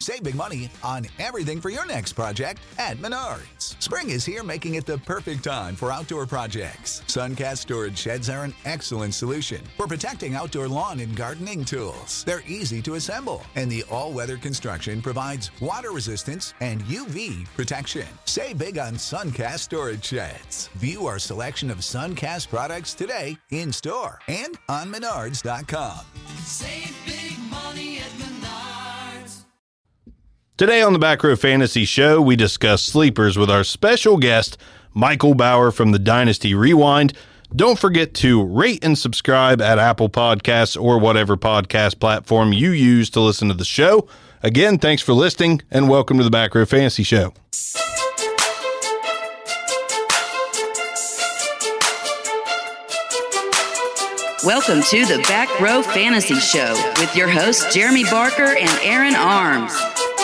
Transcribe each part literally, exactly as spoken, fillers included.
Save big money on everything for your next project at Menards. Spring is here, making it the perfect time for outdoor projects. Suncast storage sheds are an excellent solution for protecting outdoor lawn and gardening tools. They're easy to assemble, and the all-weather construction provides water resistance and U V protection. Save big on Suncast storage sheds. View our selection of Suncast products today in-store and on Menards dot com. Save big money at Menards. Today on the Back Row Fantasy Show, we discuss sleepers with our special guest, Michael Bauer from the Dynasty Rewind. Don't forget to rate and subscribe at Apple Podcasts or whatever podcast platform you use to listen to the show. Again, thanks for listening, and welcome to the Back Row Fantasy Show. Welcome to the Back Row Fantasy Show with your hosts, Jeremy Barker and Aaron Arms.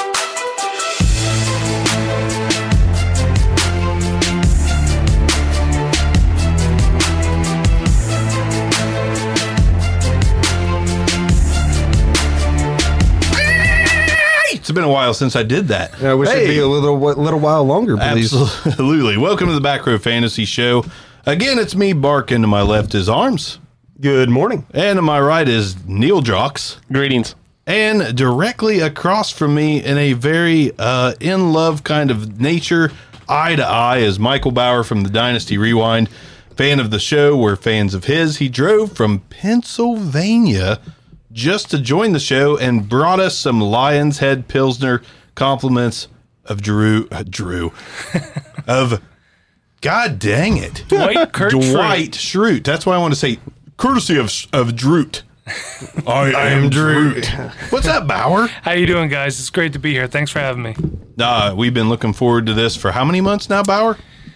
It's been a while since I did that. Yeah, we hey. should be a little little while longer, please. Absolutely. Welcome to the Back Row Fantasy Show. Again, it's me, Bark, and to my left is Arms. Good morning. And to my right is Neil Jocks. Greetings. And directly across from me in a very uh, in-love kind of nature, eye to eye, is Michael Bauer from the Dynasty Rewind. Fan of the show, we're fans of his. He drove from Pennsylvania just to join the show and brought us some Lion's Head Pilsner compliments of Drew, uh, Drew, of, God dang it, Dwight Kurt Dwight Schrute. That's why I want to say, courtesy of of Drute. I, I am Drute. What's up, Bauer? How you doing, guys? It's great to be here. Thanks for having me. Uh, we've been looking forward to this for how many months now, Bauer?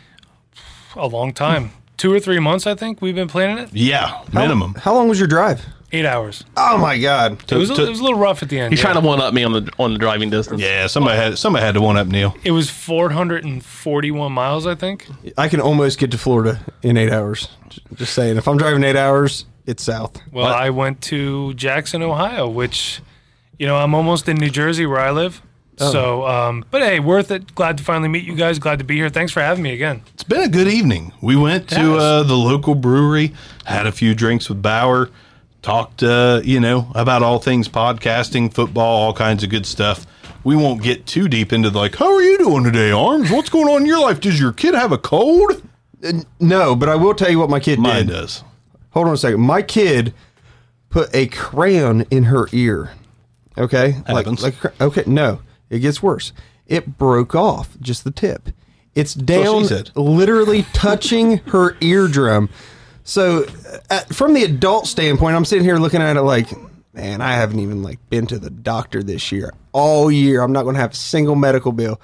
A long time. Two or three months, I think, we've been planning it. Yeah, minimum. How, how long was your drive? Eight hours. Oh my God! It was, a, it was a little rough at the end. He's yeah. trying to one up me on the on the driving distance. Yeah, somebody had somebody had to one up Neil. It was four hundred forty-one miles, I think. I can almost get to Florida in eight hours. Just saying, if I'm driving eight hours, it's south. Well, what? I went to Jackson, Ohio, which, you know, I'm almost in New Jersey where I live. Oh. So, um, but hey, worth it. Glad to finally meet you guys. Glad to be here. Thanks for having me again. It's been a good evening. We went to uh, the local brewery, had a few drinks with Bauer. Talked, uh, you know, about all things podcasting, football, all kinds of good stuff. We won't get too deep into the, like, how are you doing today, Arms? What's going on in your life? Does your kid have a cold? Uh, no, but I will tell you what my kid Mine did. Mine does. Hold on a second. My kid put a crayon in her ear. Okay? Happens. Like, like, okay, no. It gets worse. It broke off, just the tip. It's down, literally touching her eardrum. So, uh, from the adult standpoint, I'm sitting here looking at it like, man, I haven't even like been to the doctor this year. All year, I'm not going to have a single medical bill.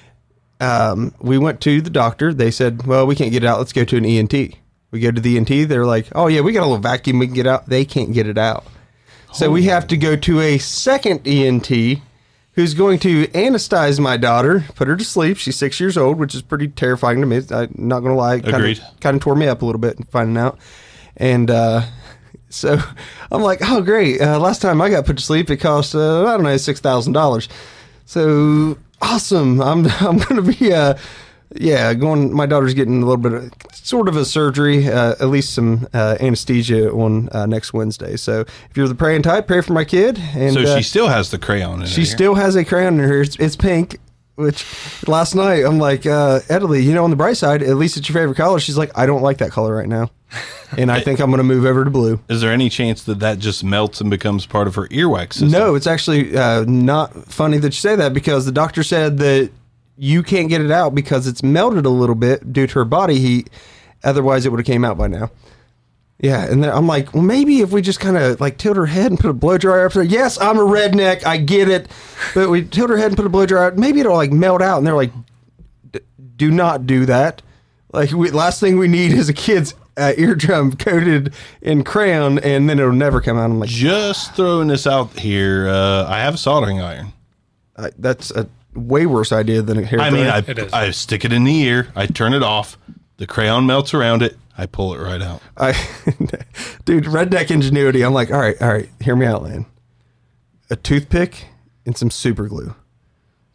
Um, we went to the doctor. They said, well, we can't get it out. Let's go to an E N T. We go to the E N T. They're like, oh, yeah, we got a little vacuum we can get out. They can't get it out. So, oh. we have to go to a second E N T who's going to anesthetize my daughter, put her to sleep. She's six years old, which is pretty terrifying to me. I'm not going to lie. Agreed. Kind of, kind of tore me up a little bit finding out. And uh, so I'm like, oh, great. Uh, last time I got put to sleep, it cost, uh, I don't know, six thousand dollars. So awesome. I'm I'm going to be, uh, yeah, going, my daughter's getting a little bit of, sort of a surgery, uh, at least some uh, anesthesia on uh, next Wednesday. So if you're the praying type, pray for my kid. And so uh, she still has the crayon in She her still has a crayon in her ear. It's, it's pink, which last night I'm like, uh, Italy, you know, on the bright side, at least it's your favorite color. She's like, I don't like that color right now. And I think I'm going to move over to blue. Is there any chance that that just melts and becomes part of her earwax system? No, it's actually uh, not funny that you say that, because the doctor said that you can't get it out because it's melted a little bit due to her body heat. Otherwise, it would have came out by now. Yeah, and then I'm like, well, maybe if we just kind of like tilt her head and put a blow dryer up there. Yes, I'm a redneck, I get it, but we tilt her head and put a blow dryer. Maybe it'll like melt out. And they're like, do not do that. Like, we, last thing we need is a kid's uh, eardrum coated in crayon, and then it'll never come out. I'm like, just throwing this out here. Uh, I have a soldering iron. I, that's a way worse idea than a hair I dryer. mean, I, I stick it in the ear. I turn it off. The crayon melts around it. I pull it right out. I, dude, redneck ingenuity. I'm like, all right, all right, hear me out, Lan. A toothpick and some super glue.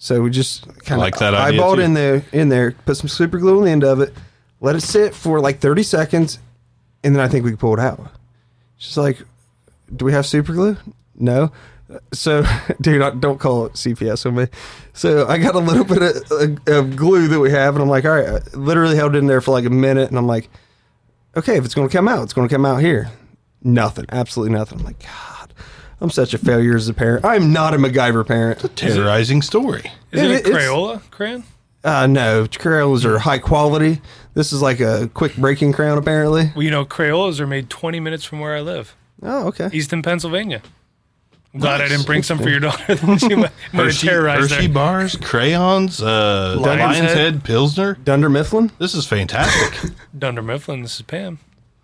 So we just kind like of that idea, eyeballed too. in there, in there, put some super glue on the end of it, let it sit for like thirty seconds, and then I think we can pull it out. She's like, "Do we have super glue?" No. So, dude, I- don't call it C P S on me. So I got a little bit of, of glue that we have, and I'm like, all right, I literally held it in there for like a minute, and I'm like, okay, if it's going to come out, it's going to come out here. Nothing, absolutely nothing. I'm like, God, I'm such a failure as a parent. I'm not a MacGyver parent. Terrorizing story. Is It- it a it's- Crayola crayon? Uh, no, Crayolas are high quality. This is like a quick breaking crayon, apparently. Well, you know, Crayolas are made twenty minutes from where I live, Oh, okay. Easton, Pennsylvania. I'm glad I Nice. didn't bring some for your daughter. Then she might, might have Hershey, terrorized Hershey her. bars, crayons, uh, Lion's Lion's Head. Head, Pilsner. Dunder Mifflin? This is fantastic. Dunder Mifflin, this is Pam.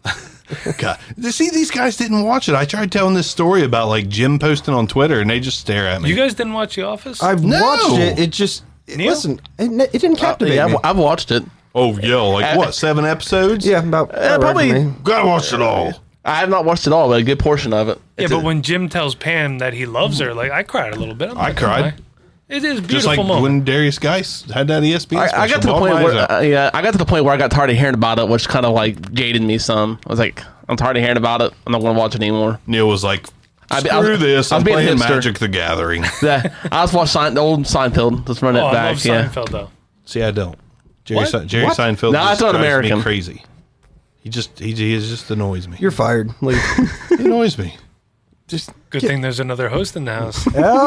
God, see, these guys didn't watch it. I tried telling this story about like Jim posting on Twitter, and they just stare at me. You guys didn't watch The Office? I've No. watched it. It just, Neil? listen, it, it didn't captivate yeah, me. I've, I've watched it. oh, yeah, like what? Seven episodes? Yeah, about Uh, probably- right for me. gotta watch it all. I have not watched it all, but a good portion of it. yeah, It's but a- when Jim tells Pam that he loves her, like I cried a little bit. I'm I not gonna cried. lie. It is a beautiful Just like moment. when Darius Geis had that E S P N I, special. I got to the Bawled point my eyes where, out. uh, yeah, I got to the point where I got tired of hearing about it, which kind of like jaded me some. I was like, I'm tired of hearing about it. I'm not going to watch it anymore. Neil was like, I- screw I was- this. I was I'm being a playing hipster. Magic the Gathering. Yeah, I just watched Sein, the old Seinfeld. Let's run it oh, I back. love Yeah, Seinfeld though. See, I don't. Jerry, What? Se- Jerry What? Seinfeld No, just it's not drives American. me crazy. He just, he, he just annoys me. You're fired. Leave. he annoys me. just Good thing there's another host in the house.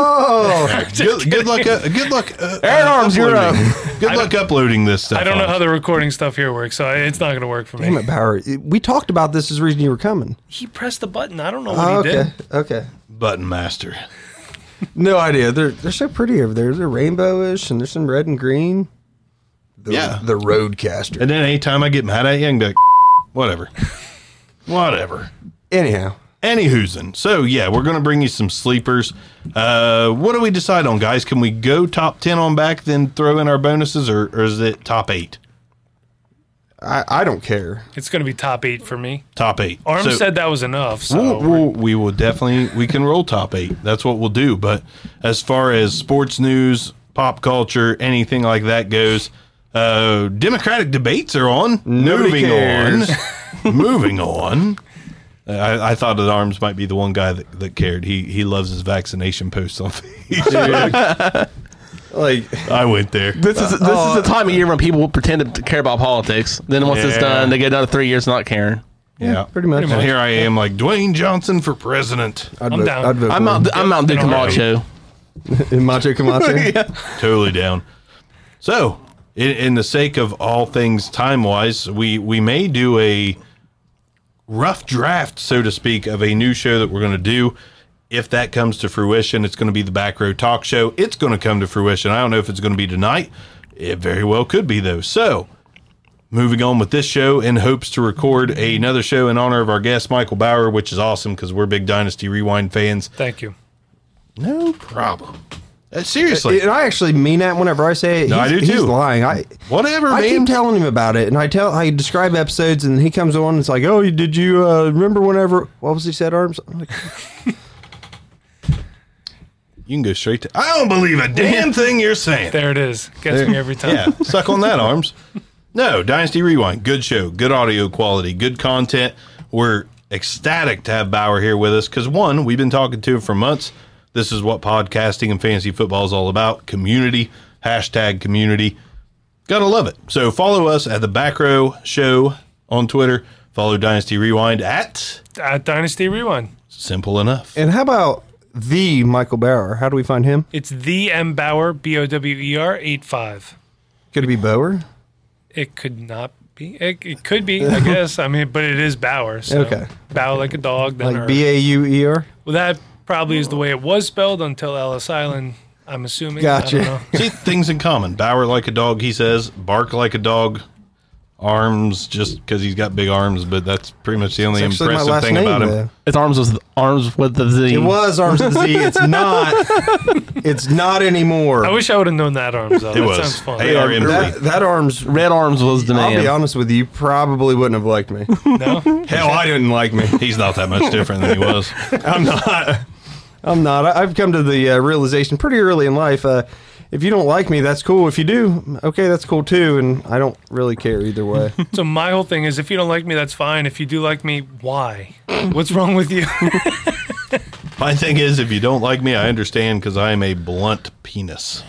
Oh, Good, good luck. Uh, good luck. Uh, Aaron uh, Arms, you're uploading. up. Good luck uploading this stuff. I don't know how Arms. the recording stuff here works, so it's not going to work for me. damn it, Bauer. We talked about this as the reason you were coming. He pressed the button. I don't know what Oh, he okay. did. Okay. Button master. No idea. They're they're so pretty over there. They're rainbowish, and there's some red and green. The, Yeah. the Roadcaster. And then anytime I get mad at you, I can be like, whatever, whatever. Anyhow, Any whoozin'. So yeah, we're gonna bring you some sleepers. Uh, what do we decide on, guys? Can we go top ten on back, then throw in our bonuses, or, or is it top eight? I, I don't care. It's going to be top eight for me. Top eight. Arm So- said that was enough. So We'll, we'll, we will definitely we can roll top eight. That's what we'll do. But as far as sports news, pop culture, anything like that goes, uh, Democratic debates are on. Nobody Moving cares. on. Moving on. Uh, I, I thought that Arms might be the one guy that, that cared. He he loves his vaccination posts on Facebook. Like, I went there. This is this is the time of year when people pretend to care about politics. Then once it's Yeah. done, they get another three years not caring. Yeah, pretty much. And here I am, like Dwayne Johnson for president. I'd I'm vote, down. I'd vote I'm for out. I'm out. Dude All right. Camacho. him. Macho Camacho. Totally down. So, in, in the sake of all things time wise, we we may do a rough draft, so to speak, of a new show that we're going to do. If that comes to fruition, it's going to be the Back Row Talk Show. It's going to come to fruition. I don't know if it's going to be tonight. It very well could be, though. So, moving on with this show in hopes to record another show in honor of our guest, Michael Bauer, which is awesome because we're big Dynasty Rewind fans. thank you. No problem. Uh, seriously. And I actually mean that whenever I say it. No, I he's, do he's too. lying. I Whatever, I man. keep telling him about it, and I tell I describe episodes, and he comes on. And it's like, oh, did you uh, remember whenever? What was he said? Arms. I'm like, You can go straight to. I don't believe a damn thing you're saying. There it is. Gets me every time. Yeah, suck on that, Arms. No, Dynasty Rewind, good show, good audio quality, good content. We're ecstatic to have Bauer here with us because one, we've been talking to him for months. This is what podcasting and fantasy football is all about: community. Hashtag community. Gotta love it. So follow us at the Back Row Show on Twitter. Follow Dynasty Rewind at At Dynasty Rewind. simple enough. and how about the Michael Bauer? How do we find him? It's the M Bauer, B O W E R eight five. Could it be Bauer? It could not be. It, it could be, I guess. I mean, but it is Bauer. So Okay. Bow like a dog. Then Like her. B A U E R? Well, that probably is the way it was spelled until Ellis Island, I'm assuming. Gotcha. I don't know. See, things in common. Bauer like a dog, he says. Bark like a dog. Arms, just because he's got big arms, but that's pretty much the only It's actually my impressive last thing name, about him. though. It's arms with arms with the Z. It was Arms with the Z. It's not. It's not anymore. I wish I would have known that arms, though. It that was. sounds fun. Hey, R M Z. that, that Arms. Red arms was the I'll man. be honest with you, you probably wouldn't have liked me. No? Hell, I didn't like me. He's not that much different than he was. I'm not. I'm not. I- I've come to the uh, realization pretty early in life. Uh, if you don't like me, that's cool. If you do, okay, that's cool too. And I don't really care either way. So my whole thing is, if you don't like me, that's fine. If you do like me, why? What's wrong with you? My thing is, if you don't like me, I understand because I am a blunt penis.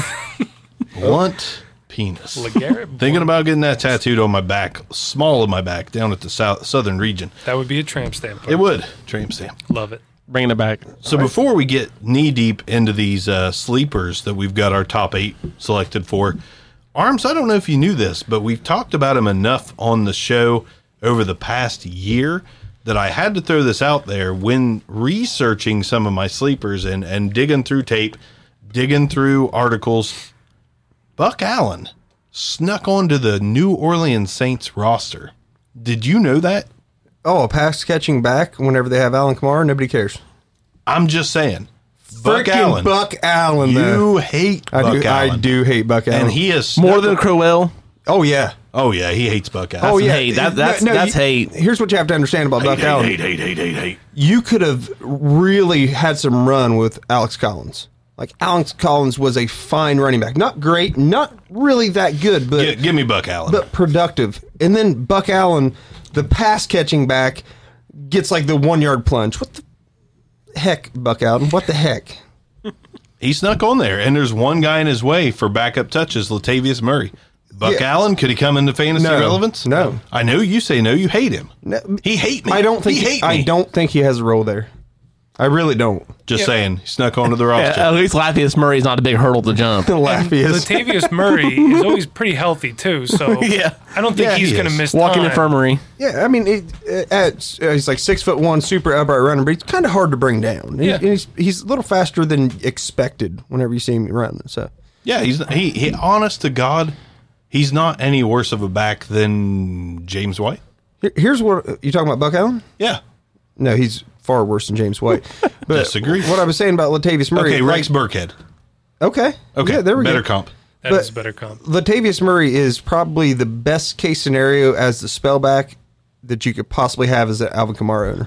Blunt penis. LeGarrette Thinking Blount. about getting that tattooed on my back, small of my back, down at the south southern region. That would be a tramp stamp. It would. Tramp stamp. Love it. Bringing it back. So before we get knee deep into these uh, sleepers that we've got our top eight selected for, Arms, I don't know if you knew this, but we've talked about him enough on the show over the past year that I had to throw this out there when researching some of my sleepers and, and digging through tape, digging through articles. Buck Allen snuck onto the New Orleans Saints roster. Did you know that? Oh, a pass catching back whenever they have Allen Kamara, nobody cares. I'm just saying. Buck Freaking Allen. Buck Allen. You though. hate I Buck do. Allen. I do hate Buck Allen. And he is More than Crowell. Oh yeah. Oh yeah, he hates Buck Allen. Oh yeah. hate. That- that's- that's you- hate. Here's what you have to understand about Buck hate, Allen. hate, hate, hate, hate, hate. You could have really had some run with Alex Collins. Like Alex Collins was a fine running back. Not great, not really that good, but Gi- give me Buck Allen. but productive. And then Buck Allen, the pass catching back, gets like the one yard plunge. What the heck, Buck Allen? What the heck? He snuck on there, and there's one guy in his way for backup touches, Latavius Murray. Buck Yeah. Allen, could he come into fantasy No. relevance? No. I know you say no. You hate him. No. He hate me. I don't think he he, hate I me. don't think he has a role there. I really don't. Just saying, he snuck onto the Yeah, roster. at least Latavius Murray's not a big hurdle to jump. Lappius. Latavius Murray is always pretty healthy too, so Yeah. I don't think Yeah, he's he going to is. miss Walking time. infirmary. Yeah, I mean, it, uh, at, uh, he's like six foot one, super upright runner, but he's kind of hard to bring down. He- Yeah. he's he's a little faster than expected whenever you see him run. So Yeah, he's he, he. Honest to God, he's not any worse of a back than James White. Here- here's what you talking about, Buck Allen? Yeah. No, he's far worse than James White. But Disagree. What I was saying about Latavius Murray. Okay, like- Rex Burkhead. Okay. Okay, Yeah, there we better go. comp. That but- is better comp. Latavius Murray is probably the best case scenario as the spellback that you could possibly have as an Alvin Kamara owner.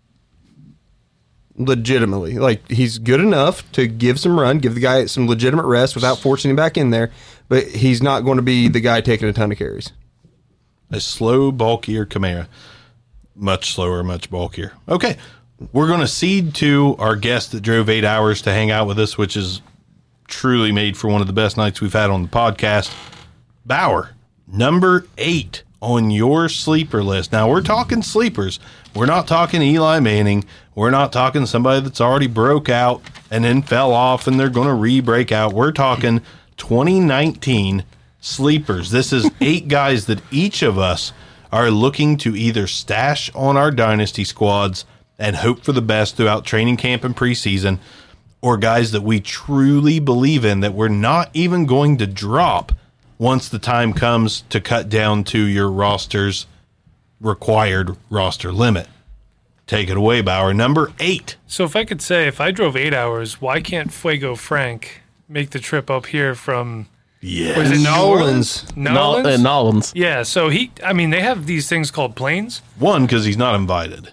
Legitimately. Like, he's good enough to give some run, give the guy some legitimate rest without forcing him back in there, but he's not going to be the guy taking a ton of carries. A slow, bulkier Kamara. Much slower, much bulkier. Okay. We're going to cede to our guest that drove eight hours to hang out with us, which is truly made for one of the best nights we've had on the podcast. Bauer, number eight on your sleeper list. Now, we're talking sleepers. We're not talking Eli Manning. We're not talking somebody that's already broke out and then fell off and they're going to re-break out. We're talking twenty nineteen sleepers. This is eight guys that each of us are looking to either stash on our dynasty squads and hope for the best throughout training camp and preseason, or guys that we truly believe in that we're not even going to drop once the time comes to cut down to your roster's required roster limit. Take it away, Bauer. Number eight. So if I could say, if I drove eight hours, why can't Fuego Frank make the trip up here from Yeah. was it New Nolans. Orleans? Nol- Nolans? uh, Nolans. Yeah, so he, I mean, they have these things called planes. One, because he's not invited.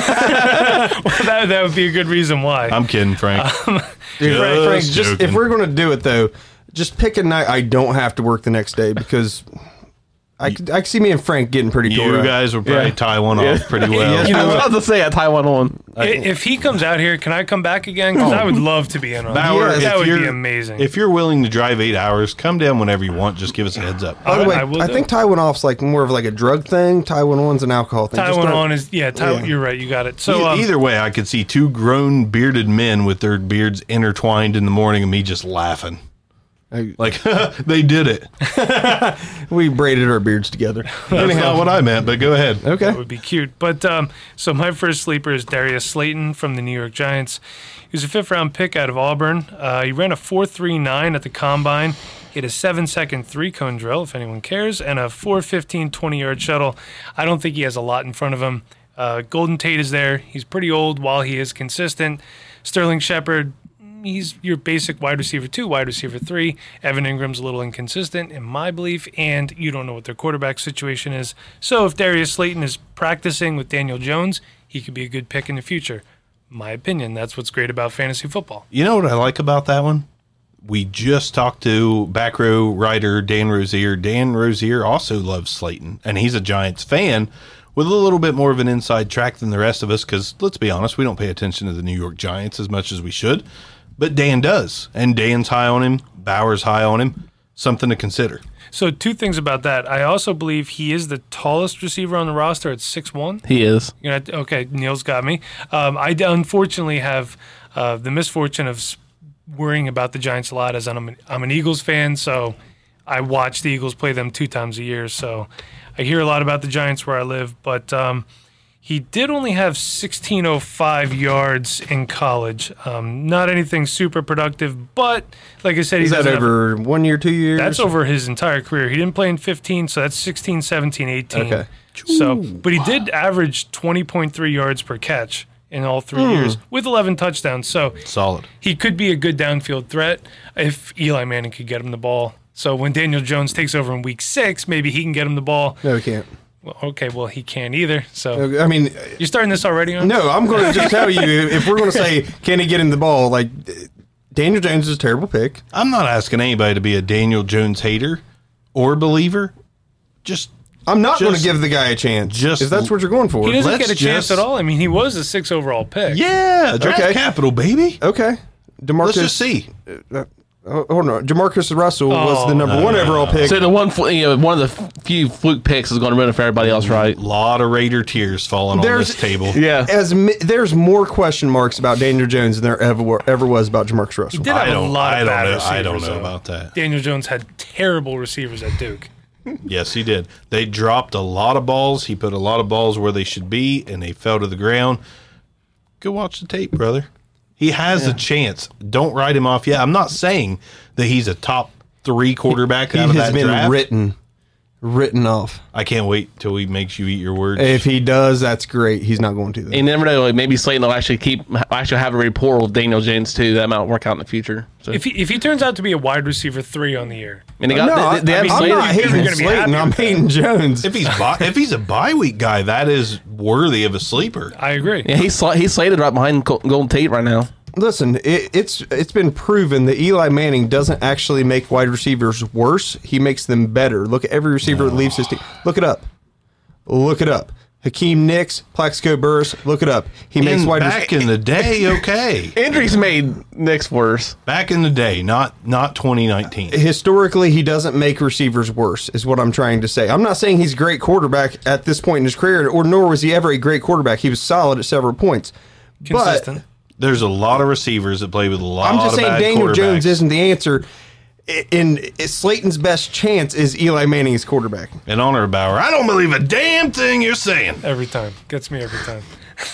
that, that would be a good reason why. I'm kidding, Frank. Dude, Frank, Frank, Just just if joking. we're going to do it, though, just pick a night I don't have to work the next day because I could, I could see me and Frank getting pretty You tore up. guys will probably Yeah. tie one off pretty well. You know, I was about to say at Taiwan on. I- if he comes out here, can I come back again? Because I would love to be in on Bauer, that. if That would you're- be amazing. If you're willing to drive eight hours, come down whenever you want. Just give us a heads up. By the I- way, I I, will do think it. Taiwan off's like more of like a drug thing. Taiwan one's an alcohol thing. Just Taiwan don't- on is, yeah, Taiwan, Yeah. you're right. You got it. So, E- um, Either way, I could see two grown bearded men with their beards intertwined in the morning and me just laughing. I- Like, they did it. we braided our beards together. That's not what I meant, but go ahead. Okay. that would be cute. But um, so my first sleeper is Darius Slayton from the New York Giants. He was a fifth round pick out of Auburn. Uh, he ran a four three nine at the combine. He had a seven second three cone drill, if anyone cares, and a four fifteen twenty yard shuttle. I don't think he has a lot in front of him. Uh, Golden Tate is there. He's pretty old while he is consistent. Sterling Shepard, he's your basic wide receiver two, wide receiver three. Evan Ingram's a little inconsistent in my belief, and you don't know what their quarterback situation is. So if Darius Slayton is practicing with Daniel Jones, he could be a good pick in the future. My opinion. That's what's great about fantasy football. You know what I like about that one? we just talked to back row writer Dan Rozier. Dan Rozier also loves Slayton, and he's a Giants fan with a little bit more of an inside track than the rest of us because, let's be honest, we don't pay attention to the New York Giants as much as we should. But Dan does, and Dan's high on him. Bauer's high on him. Something to consider. So two things about that. I also believe he is the tallest receiver on the roster at six one. He is. You know, okay, Neil's got me. Um, I unfortunately have uh, the misfortune of worrying about the Giants a lot as I'm an, I'm an Eagles fan, so I watch the Eagles play them two times a year. So I hear a lot about the Giants where I live, but um, he did only have sixteen oh five yards in college. Um, not anything super productive, but like I said, Is he that over have, one year, two years? That's over his entire career. He didn't play in fifteen, so that's sixteen, seventeen, eighteen. Okay. So, but he did average twenty point three yards per catch in all three Hmm. years with eleven touchdowns. So Solid. he could be a good downfield threat if Eli Manning could get him the ball. So when Daniel Jones takes over in week six, maybe he can get him the ball. No, he can't. Well, okay, well, he can't either. So I mean, you're starting this already on? no, I'm going to just tell you, if we're going to say, can he get him the ball, like, Daniel Jones is a terrible pick. I'm not asking anybody to be a Daniel Jones hater or believer. Just I'm not going to Just- give the guy a chance, just- if that's what you're going for. He doesn't Let's get a chance just- at all. I mean, he was a six overall pick. yeah, draft Okay. capital, baby. Okay. DeMarcus, Let's just see. Oh, hold on. Jamarcus Russell was Oh, the number no, one no, overall pick. So the one, fl- you know, one of the f- few fluke picks is going to ruin it for everybody else, right? A lot of Raider tears falling on There's- this table. Yeah. As mi- there's more question marks about Daniel Jones than there ever were, ever was about Jamarcus Russell. Did have I a don't. lot of I don't bad know. receivers, I don't know though. about that. Daniel Jones had terrible receivers at Duke. Yes, he did. They dropped a lot of balls. He put a lot of balls where they should be, and they fell to the ground. Go watch the tape, brother. He has a chance. Don't write him off yet. I'm not saying that he's a top three quarterback He out of has that been draft. written, written off. I can't wait till he makes you eat your words. If he does, that's great. He's not going to. Though. You never know. Like maybe Slayton will actually keep, actually have a rapport with Daniel Jones too. That might work out in the future. So, If he, if he turns out to be a wide receiver three on the year, I mean, they got, no, they, they I, have I'm Slayton. not you're hating gonna be Slayton. happy I'm with that. hating Jones. if he's bi- if he's a bye week guy, that is worthy of a sleeper. I agree. Yeah, he's sli- he's slated right behind Gol- Golden Tate right now. Listen, it, it's it's been proven that Eli Manning doesn't actually make wide receivers worse. He makes them better. Look at every receiver that leaves his team. Look it up. Look it up. Hakeem Nicks, Plaxico Burress. Look it up. He makes In, wide back receivers. in the day, okay. Injuries made Nick's worse. Back in the day, not not twenty nineteen. Historically, he doesn't make receivers worse, is what I'm trying to say. I'm not saying he's a great quarterback at this point in his career, or nor was he ever a great quarterback. He was solid at several points. Consistent. There's a lot of receivers that play with a lot I'm just of saying bad Daniel Jones quarterbacks. isn't the answer. And Slayton's best chance is Eli Manning's quarterback. In honor of Bauer, I don't believe a damn thing you're saying. Every time. Gets me every time.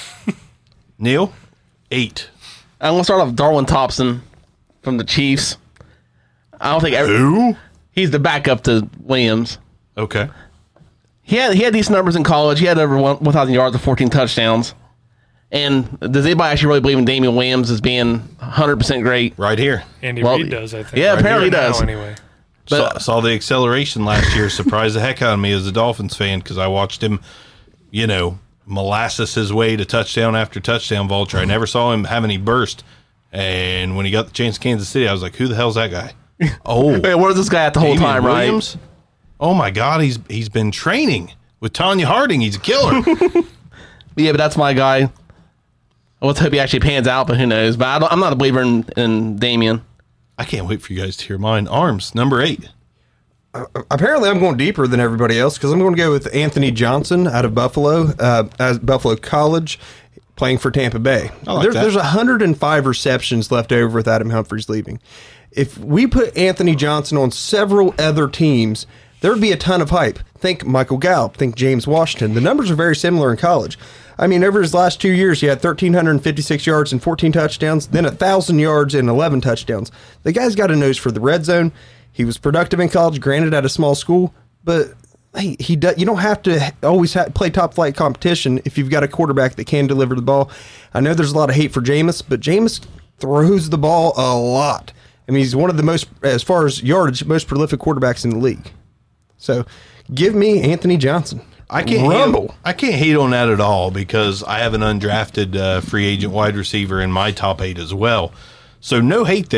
Neil, eight. I'm gonna start off Darwin Thompson from the Chiefs. I don't think every, Who? he's the backup to Williams. Okay. He had he had decent numbers in college. He had over one thousand yards and fourteen touchdowns. And does anybody actually really believe in Damian Williams as being one hundred percent great? Right here. Andy Well, Reid does, I think. yeah, apparently here he does. now, anyway. saw, saw the acceleration last year. Surprised the heck out of me as a Dolphins fan because I watched him, you know, molasses his way to touchdown after touchdown vulture. I never saw him have any burst. And when he got the chance to Kansas City, I was like, who the hell's that guy? Oh, Wait, where's this guy at the whole Damian time, Williams? Oh, my God. He's He's been training with Tanya Harding. He's a killer. right? Yeah, but that's my guy. Let's hope he actually pans out, but who knows? But I don't, I'm not a believer in, in Damian. I can't wait for you guys to hear mine. Arms, number eight. Apparently, I'm going deeper than everybody else because I'm going to go with Anthony Johnson out of Buffalo, uh, at Buffalo College, playing for Tampa Bay. I like there, that. There's one hundred five receptions left over with Adam Humphries leaving. If we put Anthony Johnson on several other teams, there would be a ton of hype. Think Michael Gallup, think James Washington. The numbers are very similar in college. I mean, over his last two years, he had one thousand three hundred fifty-six yards and fourteen touchdowns, then one thousand yards and eleven touchdowns. The guy's got a nose for the red zone. He was productive in college, granted at a small school, but hey, he does, you don't have to always ha- play top flight competition if you've got a quarterback that can deliver the ball. I know there's a lot of hate for Jameis, but Jameis throws the ball a lot. I mean, he's one of the most, as far as yardage, most prolific quarterbacks in the league. So give me Anthony Johnson. I can't Rumble. Hate, I can't hate on that at all because I have an undrafted uh, free agent wide receiver in my top eight as well. So no hate there.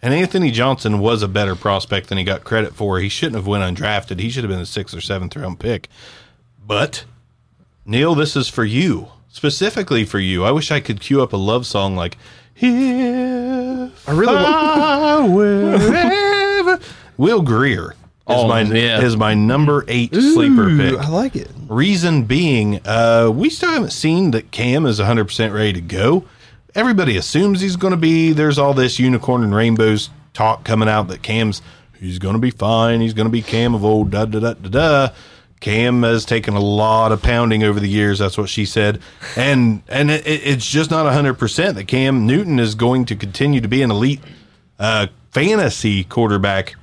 And Anthony Johnson was a better prospect than he got credit for. He shouldn't have went undrafted. He should have been a sixth or seventh round pick. But, Neil, this is for you. Specifically for you. I wish I could cue up a love song like, If I really I will ever... Will Greer is, Oh, my, yeah. is my number eight sleeper pick. I like it. Reason being, uh, we still haven't seen that Cam is one hundred percent ready to go. Everybody assumes he's going to be. There's all this unicorn and rainbows talk coming out that Cam's, he's going to be fine. He's going to be Cam of old, da da da da da. Cam has taken a lot of pounding over the years. That's what she said. And and it, it's just not one hundred percent that Cam Newton is going to continue to be an elite uh, fantasy quarterback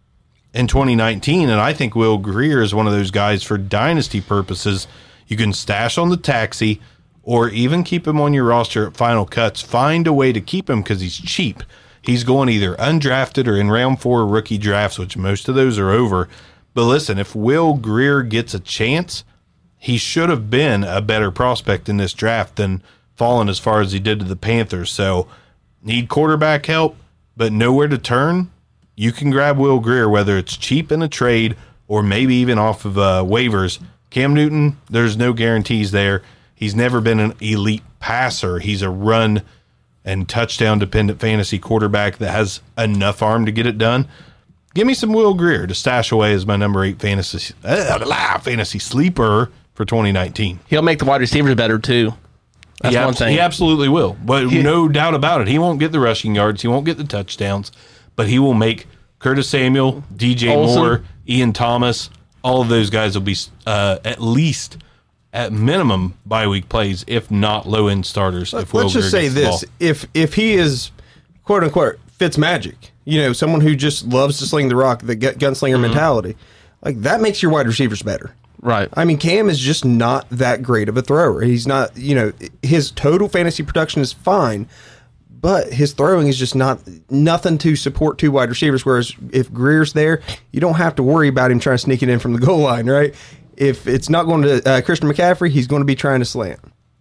in twenty nineteen. And I think Will Greer is one of those guys for dynasty purposes. You can stash on the taxi or even keep him on your roster at final cuts. Find a way to keep him because he's cheap. He's going either undrafted or in round four rookie drafts, which most of those are over. But listen, if Will Greer gets a chance, he should have been a better prospect in this draft than falling as far as he did to the Panthers. So need quarterback help, but nowhere to turn. You can grab Will Greer, whether it's cheap in a trade or maybe even off of uh, waivers. Cam Newton, there's no guarantees there. He's never been an elite passer. He's a run and touchdown dependent fantasy quarterback that has enough arm to get it done. Give me some Will Greer to stash away as my number eight fantasy uh, fantasy sleeper for twenty nineteen. He'll make the wide receivers better too. That's he one abs- thing. He absolutely will. But He- no doubt about it. He won't get the rushing yards. He won't get the touchdowns. But he will make Curtis Samuel, D J Olsen. Moore, Ian Thomas, all of those guys will be uh, at least, at minimum, bye-week plays, if not low-end starters. If Will Let's just Greer say gets the this: ball. if if he is quote unquote fits magic, you know, someone who just loves to sling the rock, the gu- gunslinger Mm-hmm. mentality, like that makes your wide receivers better. Right. I mean, Cam is just not that great of a thrower. He's not, you know, his total fantasy production is fine, but his throwing is just not nothing to support two wide receivers. Whereas if Greer's there, you don't have to worry about him trying to sneak it in from the goal line, right? If it's not going to uh, Christian McCaffrey, he's going to be trying to slant.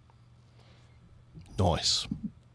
Nice.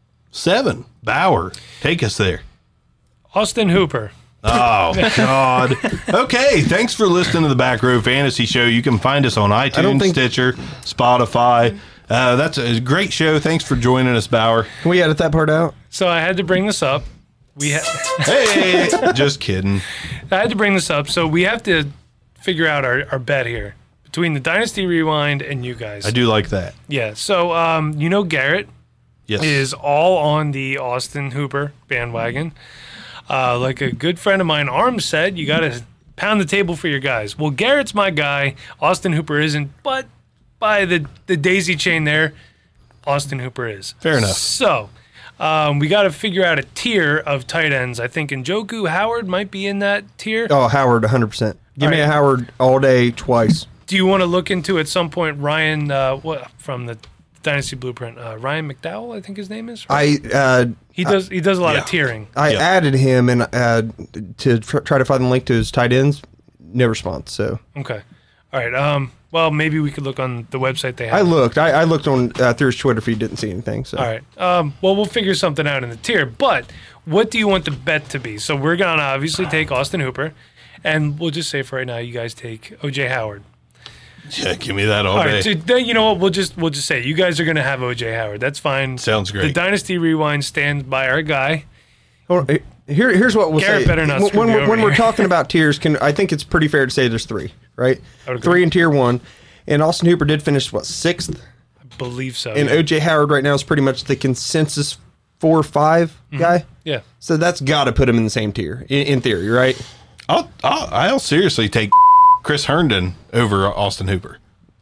Seven. Bauer. Take us there. Austin Hooper. Oh, God. Okay, thanks for listening to the Back Row Fantasy Show. You can find us on iTunes, don't think- Stitcher, Spotify. Uh, that's a great show. Thanks for joining us, Bauer. Can we edit that part out? So I had to bring this up. We ha- Hey, just kidding. I had to bring this up. So we have to figure out our, our bet here between the Dynasty Rewind and you guys. I do like that. Yeah. So um, you know Garrett Yes. is all on the Austin Hooper bandwagon. Uh, like a good friend of mine, Arms, said, you got to pound the table for your guys. Well, Garrett's my guy. Austin Hooper isn't, but by the, the daisy chain there, Austin Hooper is. Fair enough. So um, we got to figure out a tier of tight ends. I think Njoku Howard might be in that tier. Oh, Howard, one hundred percent. Give All me right. a Howard all day, twice. Do you want to look into at some point Ryan, uh, what from the Dynasty Blueprint, uh, Ryan McDowell, I think his name is. Right? I uh, he does he does a lot yeah. of tiering. I Yeah. added him and uh, to tr- try to find the link to his tight ends. No response. So Okay. All right. Um. Well, maybe we could look on the website they have. I looked. I, I looked on uh, through his Twitter feed. Didn't see anything. So All right. Um. Well, we'll figure something out in the tier. But what do you want the bet to be? So we're gonna obviously take Austin Hooper, and we'll just say for right now, you guys take O J Howard. Yeah, give me that all, All day. right. So then, you know what? We'll just we'll just say you guys are gonna have O J Howard. That's fine. Sounds great. The Dynasty Rewind stands by our guy. Well, here, here's what we'll Garrett say. better not when screw when, me we're, over when we're here. talking about tiers, can I think it's pretty fair to say there's three, right? I would agree. Three in tier one, and Austin Hooper did finish what sixth, Believe so. and yeah. O J Howard right now is pretty much the consensus four or five Mm-hmm. guy. yeah. So that's got to put him in the same tier in, in theory, right? I'll, I'll, I'll seriously take Chris Herndon over Austin Hooper.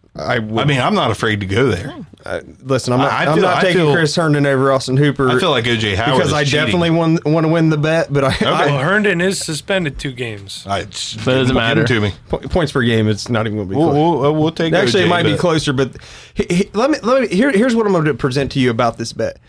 I would. I mean, I'm not afraid to go there. Uh, listen, I'm not, I I am feel- not I taking feel- Chris Herndon over Austin Hooper. I feel like O J Howard because is I cheating. definitely want, want to win the bet, but I, Okay. Well, I Herndon is suspended two games. I, But it doesn't matter. Give him to me. po- points per game. It's not even going to be We'll, close. we'll, we'll take Actually, O J, it might be but- closer, but he, he, let me let me. Here, here's what I'm going to present to you about this bet.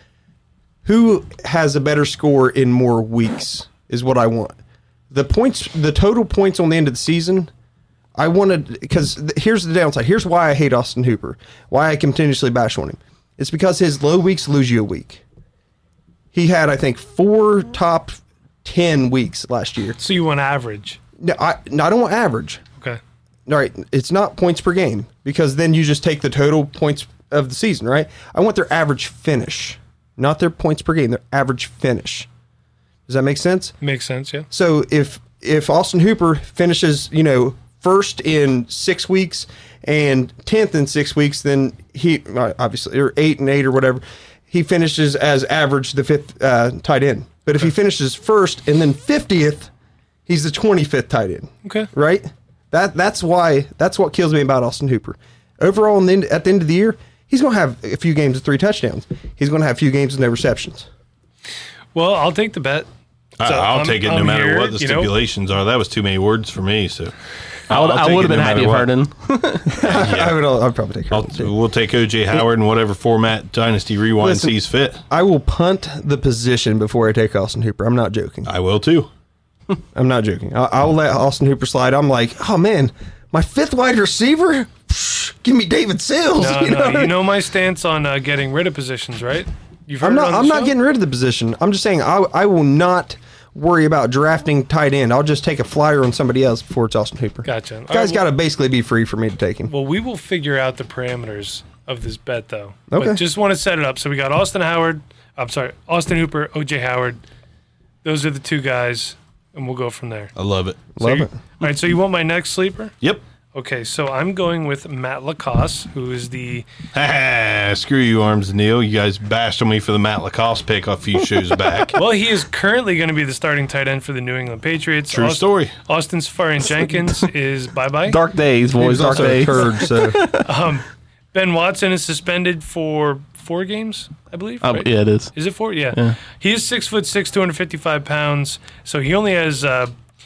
Who has a better score in more weeks is what I want. The points, the total points on the end of the season. I wanted because th- here's the downside. Here's why I hate Austin Hooper. Why I continuously bash on him. It's because his low weeks lose you a week. He had, I think, four top ten weeks last year. So you want average? No, I, no, I don't want average. Okay. All right, it's not points per game because then you just take the total points of the season, right? I want their average finish, not their points per game, their average finish. Does that make sense? Makes sense, yeah. So if if Austin Hooper finishes, you know, first in six weeks and tenth in six weeks, then he obviously, or eight and eight or whatever, he finishes as average the fifth uh, tight end. But if he finishes first and then fiftieth, he's the twenty-fifth tight end. Okay. Right? That that's why that's what kills me about Austin Hooper. Overall, in the end, at the end of the year, he's going to have a few games with three touchdowns. He's going to have a few games with no receptions. Well, I'll take the bet. So I'll I'm, take it no I'm matter here, what the you know? stipulations are. That was too many words for me. So I would, I'll I take would it have been no happy matter if what. Harden. I would, I'll probably take her. I'll, we'll take O J Howard in whatever format Dynasty Rewind Listen, sees fit. I will punt the position before I take Austin Hooper. I'm not joking. I will too. I'm not joking. I, I'll let Austin Hooper slide. I'm like, oh man, my fifth wide receiver? Psh, give me David Sills. No, you no, know? you know my stance on uh, getting rid of positions, right? You've heard I'm it not. on the I'm not show? getting rid of the position. I'm just saying I, I will not worry about drafting tight end. I'll just take a flyer on somebody else before it's Austin Hooper. Gotcha. All Guy's right, got well- to basically be free for me to take him. Well, we will figure out the parameters of this bet, though. Okay. But just want to set it up. So we got Austin Howard. I'm sorry, Austin Hooper, O J Howard. Those are the two guys, and we'll go from there. I love it. So Love you- it. All right, so you want my next sleeper? Yep. Okay, so I'm going with Matt Lacoste, who is the Ah, screw you, Arms and Neil. You guys bashed on me for the Matt Lacoste pick a few shows back. well, he is currently going to be the starting tight end for the New England Patriots. True Aust- story. Austin Safarian Jenkins is bye bye. Dark days, He boys. was Dark also a days. turd, so Ben Watson is suspended for four games, I believe. Oh, right? yeah, it is. Is it four? Yeah. He is six foot six, two hundred fifty-five pounds. So he only has, uh,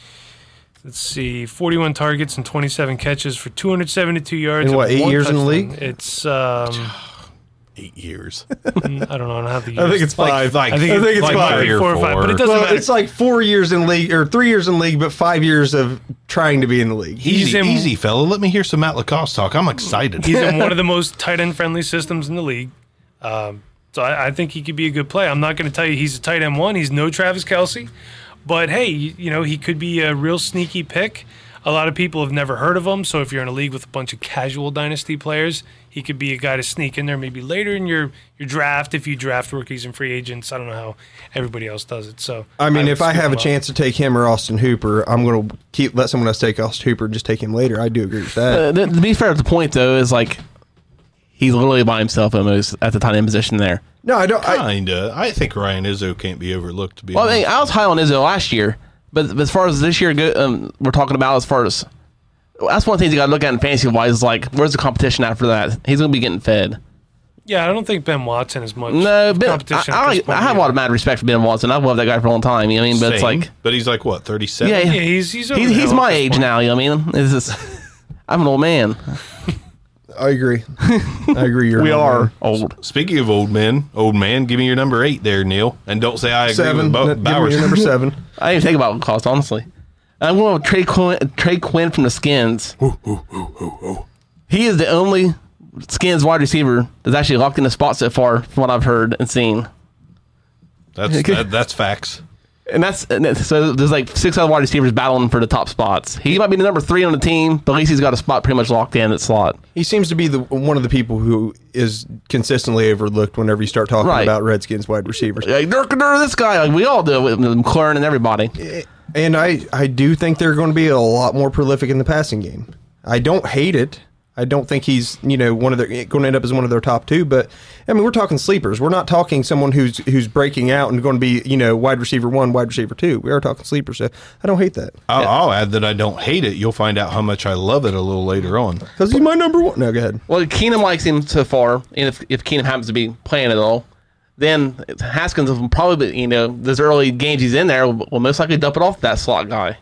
let's see, forty-one targets and twenty-seven catches for two hundred seventy-two yards. In what, and eight one years in the touchdown. league? It's, um, Eight years. I don't know. I don't have the years. I think it's five. Like, I think, I think it's like five. maybe or four or five, four. but it doesn't well, matter. it's like four years in league or three years in league, but five years of trying to be in the league. He's Easy, in- easy, fella. Let me hear some Matt Lacoste talk. I'm excited. He's in one of the most tight end friendly systems in the league. Um, so I, I think he could be a good play. I'm not going to tell you he's a tight end one. He's no Travis Kelce. But hey, you, you know, he could be a real sneaky pick. A lot of people have never heard of him. So if you're in a league with a bunch of casual dynasty players, he could be a guy to sneak in there maybe later in your, your draft if you draft rookies and free agents. I don't know how everybody else does it. So I mean, would if I scoop have a him up. chance to take him or Austin Hooper, I'm going to keep let someone else take Austin Hooper and just take him later. I do agree with that. Uh, th- to be fair, the point though is like he's literally by himself almost at the tight end position there. no, I don't. I, Kinda. I think Ryan Izzo can't be overlooked. To be Well, I honest, mean, I was high on Izzo last year, but, but as far as this year go, um, we're talking about as far as that's one of the things you got to look at in fantasy wise. Is like, where's the competition after that? He's going to be getting fed. Yeah, I don't think Ben Watson is much No, Ben, I, competition. at I, this like- point I have a either. lot of mad respect for Ben Watson. I've loved that guy for a long time. You know what I mean? But it's Same. like, but he's like what, thirty-seven? yeah, Yeah, he's he's, over he's, the he's hill at my this age point. now. You know what I mean? It's just, I'm an old man. I agree. I agree. You're We an old are man. old. Speaking of old men, old man, give me your number eight there, Neil, and don't say I agree seven. with Bo- Give me Bowers. your number seven. I didn't even think about cost, honestly. I'm going with Trey Quinn, Trey Quinn from the Skins. He is the only Skins wide receiver that's actually locked in the spot so far, from what I've heard and seen. That's that, that's facts. And that's, and that's so there's like six other wide receivers battling for the top spots. He might be the number three on the team, but at least he's got a spot pretty much locked in at slot. He seems to be the one of the people who is consistently overlooked whenever you start talking Right. about Redskins wide receivers. Like, Dirk, Dirk, this guy, like we all do with McLaurin and everybody. And I, I do think they're going to be a lot more prolific in the passing game. I don't hate it. I don't think he's, you know, one of their going to end up as one of their top two. But I mean, we're talking sleepers. We're not talking someone who's who's breaking out and going to be, you know, wide receiver one, wide receiver two. We are talking sleepers. So I don't hate that I'll, I'll add that I don't hate it. You'll find out how much I love it a little later on. because he's my number one. No, go ahead. Well, Keenum likes him so far, and if if Keenum happens to be playing at all, then Haskins will probably, be, you know, those early games he's in there will, will most likely dump it off that slot guy.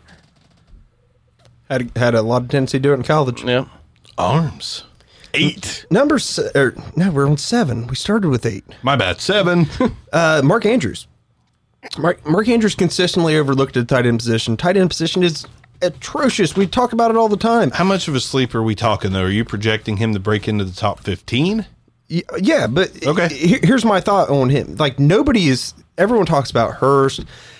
Had had a lot of tendency to do it in college. Yeah. Arms. Eight. Number se- or, no, we're on seven. We started with eight. My bad. Seven. Uh, Mark Andrews. Mark, Mark Andrews consistently overlooked at the tight end position. Tight end position is atrocious. We talk about it all the time. How much of a sleeper are we talking, though? Are you projecting him to break into the top fifteen? Y- Yeah, but Okay. he- here's my thought on him. Like, nobody is, everyone talks about Hurst.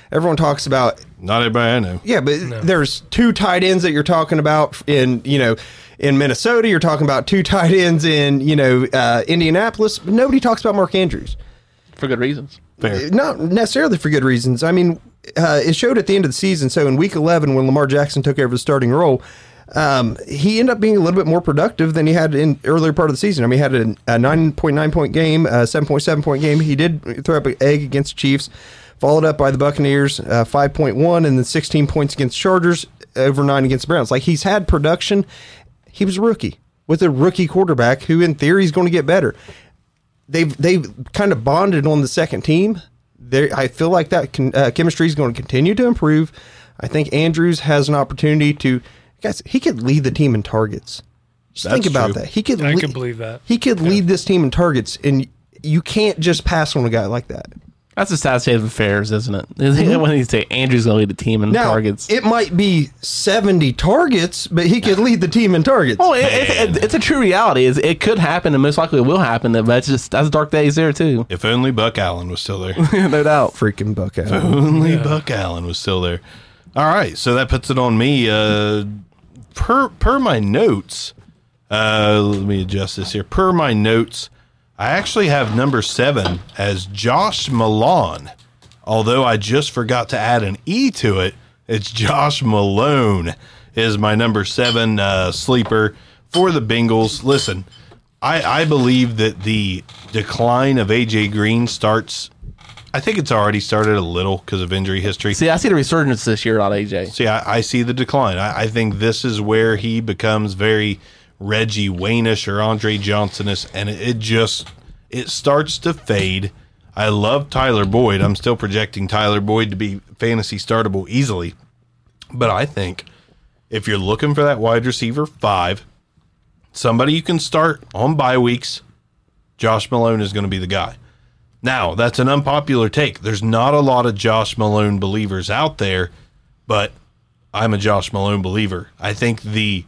everyone talks about. Not everybody I know. Yeah, but no. There's two tight ends that you're talking about in, you know, in Minnesota. You're talking about two tight ends in, you know, uh, Indianapolis. But nobody talks about Mark Andrews. For good reasons. Fair. Not necessarily for good reasons. I mean, uh, it showed at the end of the season. So in week eleven, when Lamar Jackson took over the starting role, um, he ended up being a little bit more productive than he had in earlier part of the season. I mean, he had a, a nine point nine point game, a seven point seven point game. He did throw up an egg against the Chiefs, followed up by the Buccaneers, uh, five point one, and then sixteen points against Chargers, over nine against the Browns. Like, he's had production. He was a rookie with a rookie quarterback who, in theory, is going to get better. They've they've kind of bonded on the second team. There, I feel like that can, uh, chemistry is going to continue to improve. I think Andrews has an opportunity to, guys. He could lead the team in targets. Just That's think about true. that. He could. I le- could believe that. He could Yeah. lead this team in targets, and you can't just pass on a guy like that. That's a sad state of affairs, isn't it? Mm-hmm. When you say Andrew's going to lead the team in Now, targets. it might be seventy targets, but he could lead the team in targets. Oh, it, it, it, it's a true reality. It's, it could happen, and most likely it will happen. But it's just that's dark days there too. If only Buck Allen was still there. No doubt. Freaking Buck If Allen. only Buck Allen was still there. All right, so that puts it on me. Uh, per per my notes, uh, let me adjust this here. Per my notes, I actually have number seven as Josh Malone. Although I just forgot to add an E to it, it's Josh Malone is my number seven uh, sleeper for the Bengals. Listen, I, I believe that the decline of A J Green starts. I think it's already started a little because of injury history. See, I see the resurgence this year on A J. See, I, I see the decline. I, I think this is where he becomes very Reggie Wayne-ish or Andre Johnson-ish, and it, it just it starts to fade. I love Tyler Boyd. I'm still projecting Tyler Boyd to be fantasy startable easily. But I think if you're looking for that wide receiver five, somebody you can start on bye weeks, Josh Malone is going to be the guy. Now, that's an unpopular take. There's not a lot of Josh Malone believers out there, but I'm a Josh Malone believer. I think the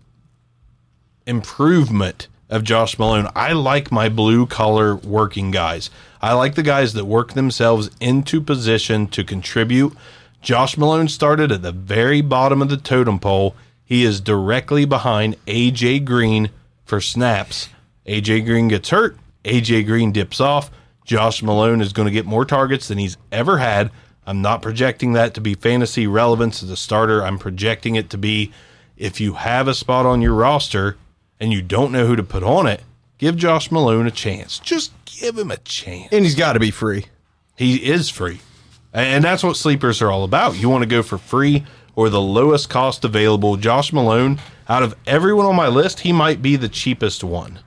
improvement of Josh Malone, I like my blue-collar working guys. I like the guys that work themselves into position to contribute. Josh Malone started at the very bottom of the totem pole. He is directly behind A J Green for snaps. A J Green gets hurt. A J Green dips off. Josh Malone is going to get more targets than he's ever had. I'm not projecting that to be fantasy relevance as a starter. I'm projecting it to be if you have a spot on your roster and you don't know who to put on it, give Josh Malone a chance. Just give him a chance. And he's got to be free. He is free. And that's what sleepers are all about. You want to go for free or the lowest cost available. Josh Malone, out of everyone on my list, he might be the cheapest one.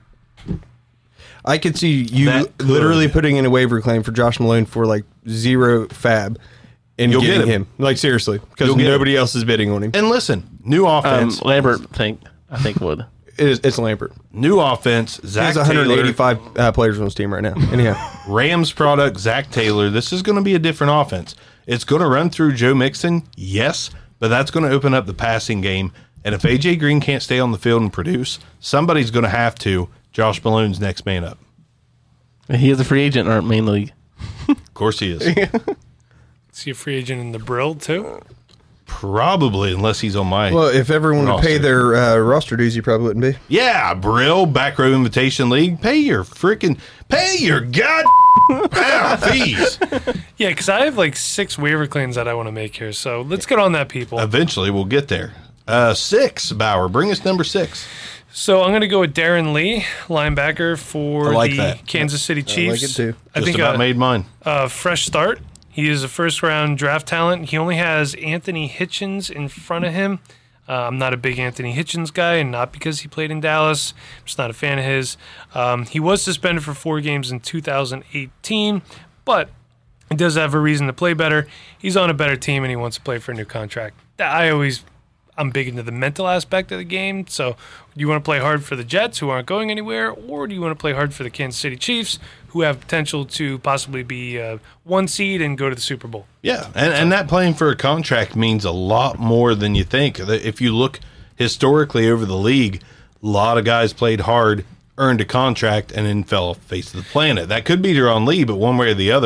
I could see you That could. literally putting in a waiver claim for Josh Malone for like zero fab and You'll getting get him. him. Like, seriously, because You'll get nobody else is bidding on him. And listen, new Um, offense. Lambert, think I think would. It is, it's Lambert. New offense. He Zach has one hundred eighty-five Taylor, uh, players on his team right now. Anyhow, Rams product, Zach Taylor. This is going to be a different offense. It's going to run through Joe Mixon, yes, but that's going to open up the passing game. And if A J Green can't stay on the field and produce, somebody's going to have to. Josh Malone's next man up. He is a free agent in our main league. Of course he is. Is he a free agent in the Brill, too? Probably, unless he's on my... well, if everyone would pay roster. their uh, roster dues, you probably wouldn't be. Yeah, Brill, Back Row Invitation League. Pay your freaking... Pay your god pound fees. Yeah, because I have like six waiver claims that I want to make here. So let's get on that, people. Eventually, we'll get there. Uh, six, Bauer. Bring us number six. So I'm going to go with Darren Lee, linebacker for I like the that. Kansas City Chiefs. like it too. I Just think about a, made mine. a fresh start. He is a first-round draft talent. He only has Anthony Hitchens in front of him. Uh, I'm not a big Anthony Hitchens guy, and not because he played in Dallas. I'm just not a fan of his. Um, he was suspended for four games in two thousand eighteen, but he does have a reason to play better. He's on a better team, and he wants to play for a new contract. I always... I'm big into the mental aspect of the game. So do you want to play hard for the Jets, who aren't going anywhere, or do you want to play hard for the Kansas City Chiefs, who have potential to possibly be uh, one seed and go to the Super Bowl? Yeah, and, and that playing for a contract means a lot more than you think. If you look historically over the league, a lot of guys played hard, earned a contract, and then fell off the face of the planet. That could be Deron Lee, but one way or the other,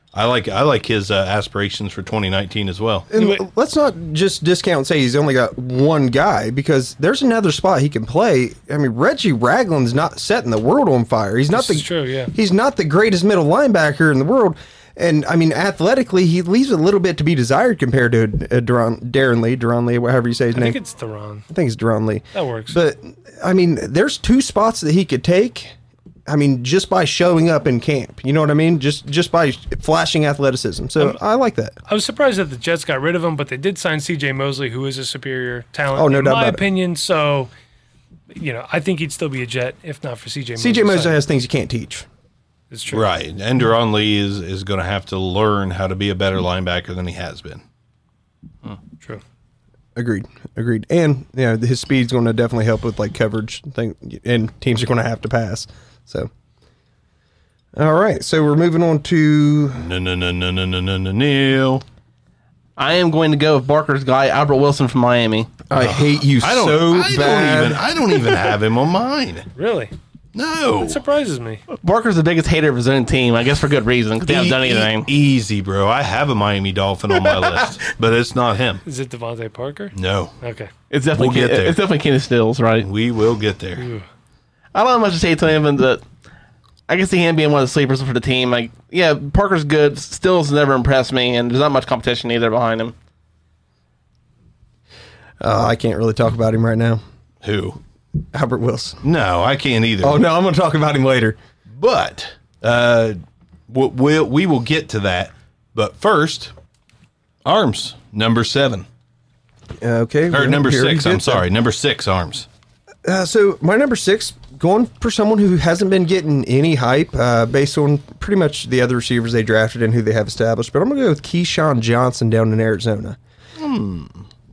I like I like his uh, aspirations for twenty nineteen as well. And let's not just discount and say he's only got one guy, because there's another spot he can play. I mean, Reggie Ragland's not setting the world on fire. He's not This the is true, yeah. He's not the greatest middle linebacker in the world. And I mean, athletically, he leaves a little bit to be desired compared to uh, Darren, Darren Lee, Darren Lee, whatever you say his I name. think it's Theron. I think it's Darren Lee. That works. But I mean, there's two spots that he could take. I mean, just by showing up in camp, you know what I mean? Just just by flashing athleticism. So um, I like that. I was surprised that the Jets got rid of him, but they did sign C J Mosley, who is a superior talent, Oh, no in doubt my about it. opinion. So, you know, I think he'd still be a Jet if not for C J Mosley. C J Mosley signing. has things you can't teach. It's true. Right. And Deron Lee is, is going to have to learn how to be a better linebacker than he has been. True. Agreed. Agreed. And you know, his speed's going to definitely help with like coverage thing, and teams are going to have to pass. So, all right. So we're moving on to No, no, no, no, no, no, no, no, no. I am going to go with Barker's guy, Albert Wilson from Miami. I hate you I don't, so I bad. don't even I don't even have him on mine. Really? No. It surprises me. Barker's the biggest hater of his own team, I guess for good reason, because they haven't done E- anything. e- easy, bro. I have a Miami Dolphin on my list, but it's not him. Is it Devontae Parker? No. Okay. It's definitely We'll get Ken- there. It's definitely Kenneth Stills, right? We will get there. I don't have much to say to him, but I can see him being one of the sleepers for the team. Like, yeah, Parker's good. Stills never impressed me, and there's not much competition either behind him. Uh, I can't really talk about him right now. Who? Albert Wilson. No, I can't either. Oh no, I'm going to talk about him later. But uh, we'll, we'll, we will get to that. But first, arms, number seven. Okay. Or well, number here we six, get I'm that. sorry. Number six, arms. Uh, so my number six, going for someone who hasn't been getting any hype uh, based on pretty much the other receivers they drafted and who they have established, but I'm going to go with Keyshawn Johnson down in Arizona. Hmm.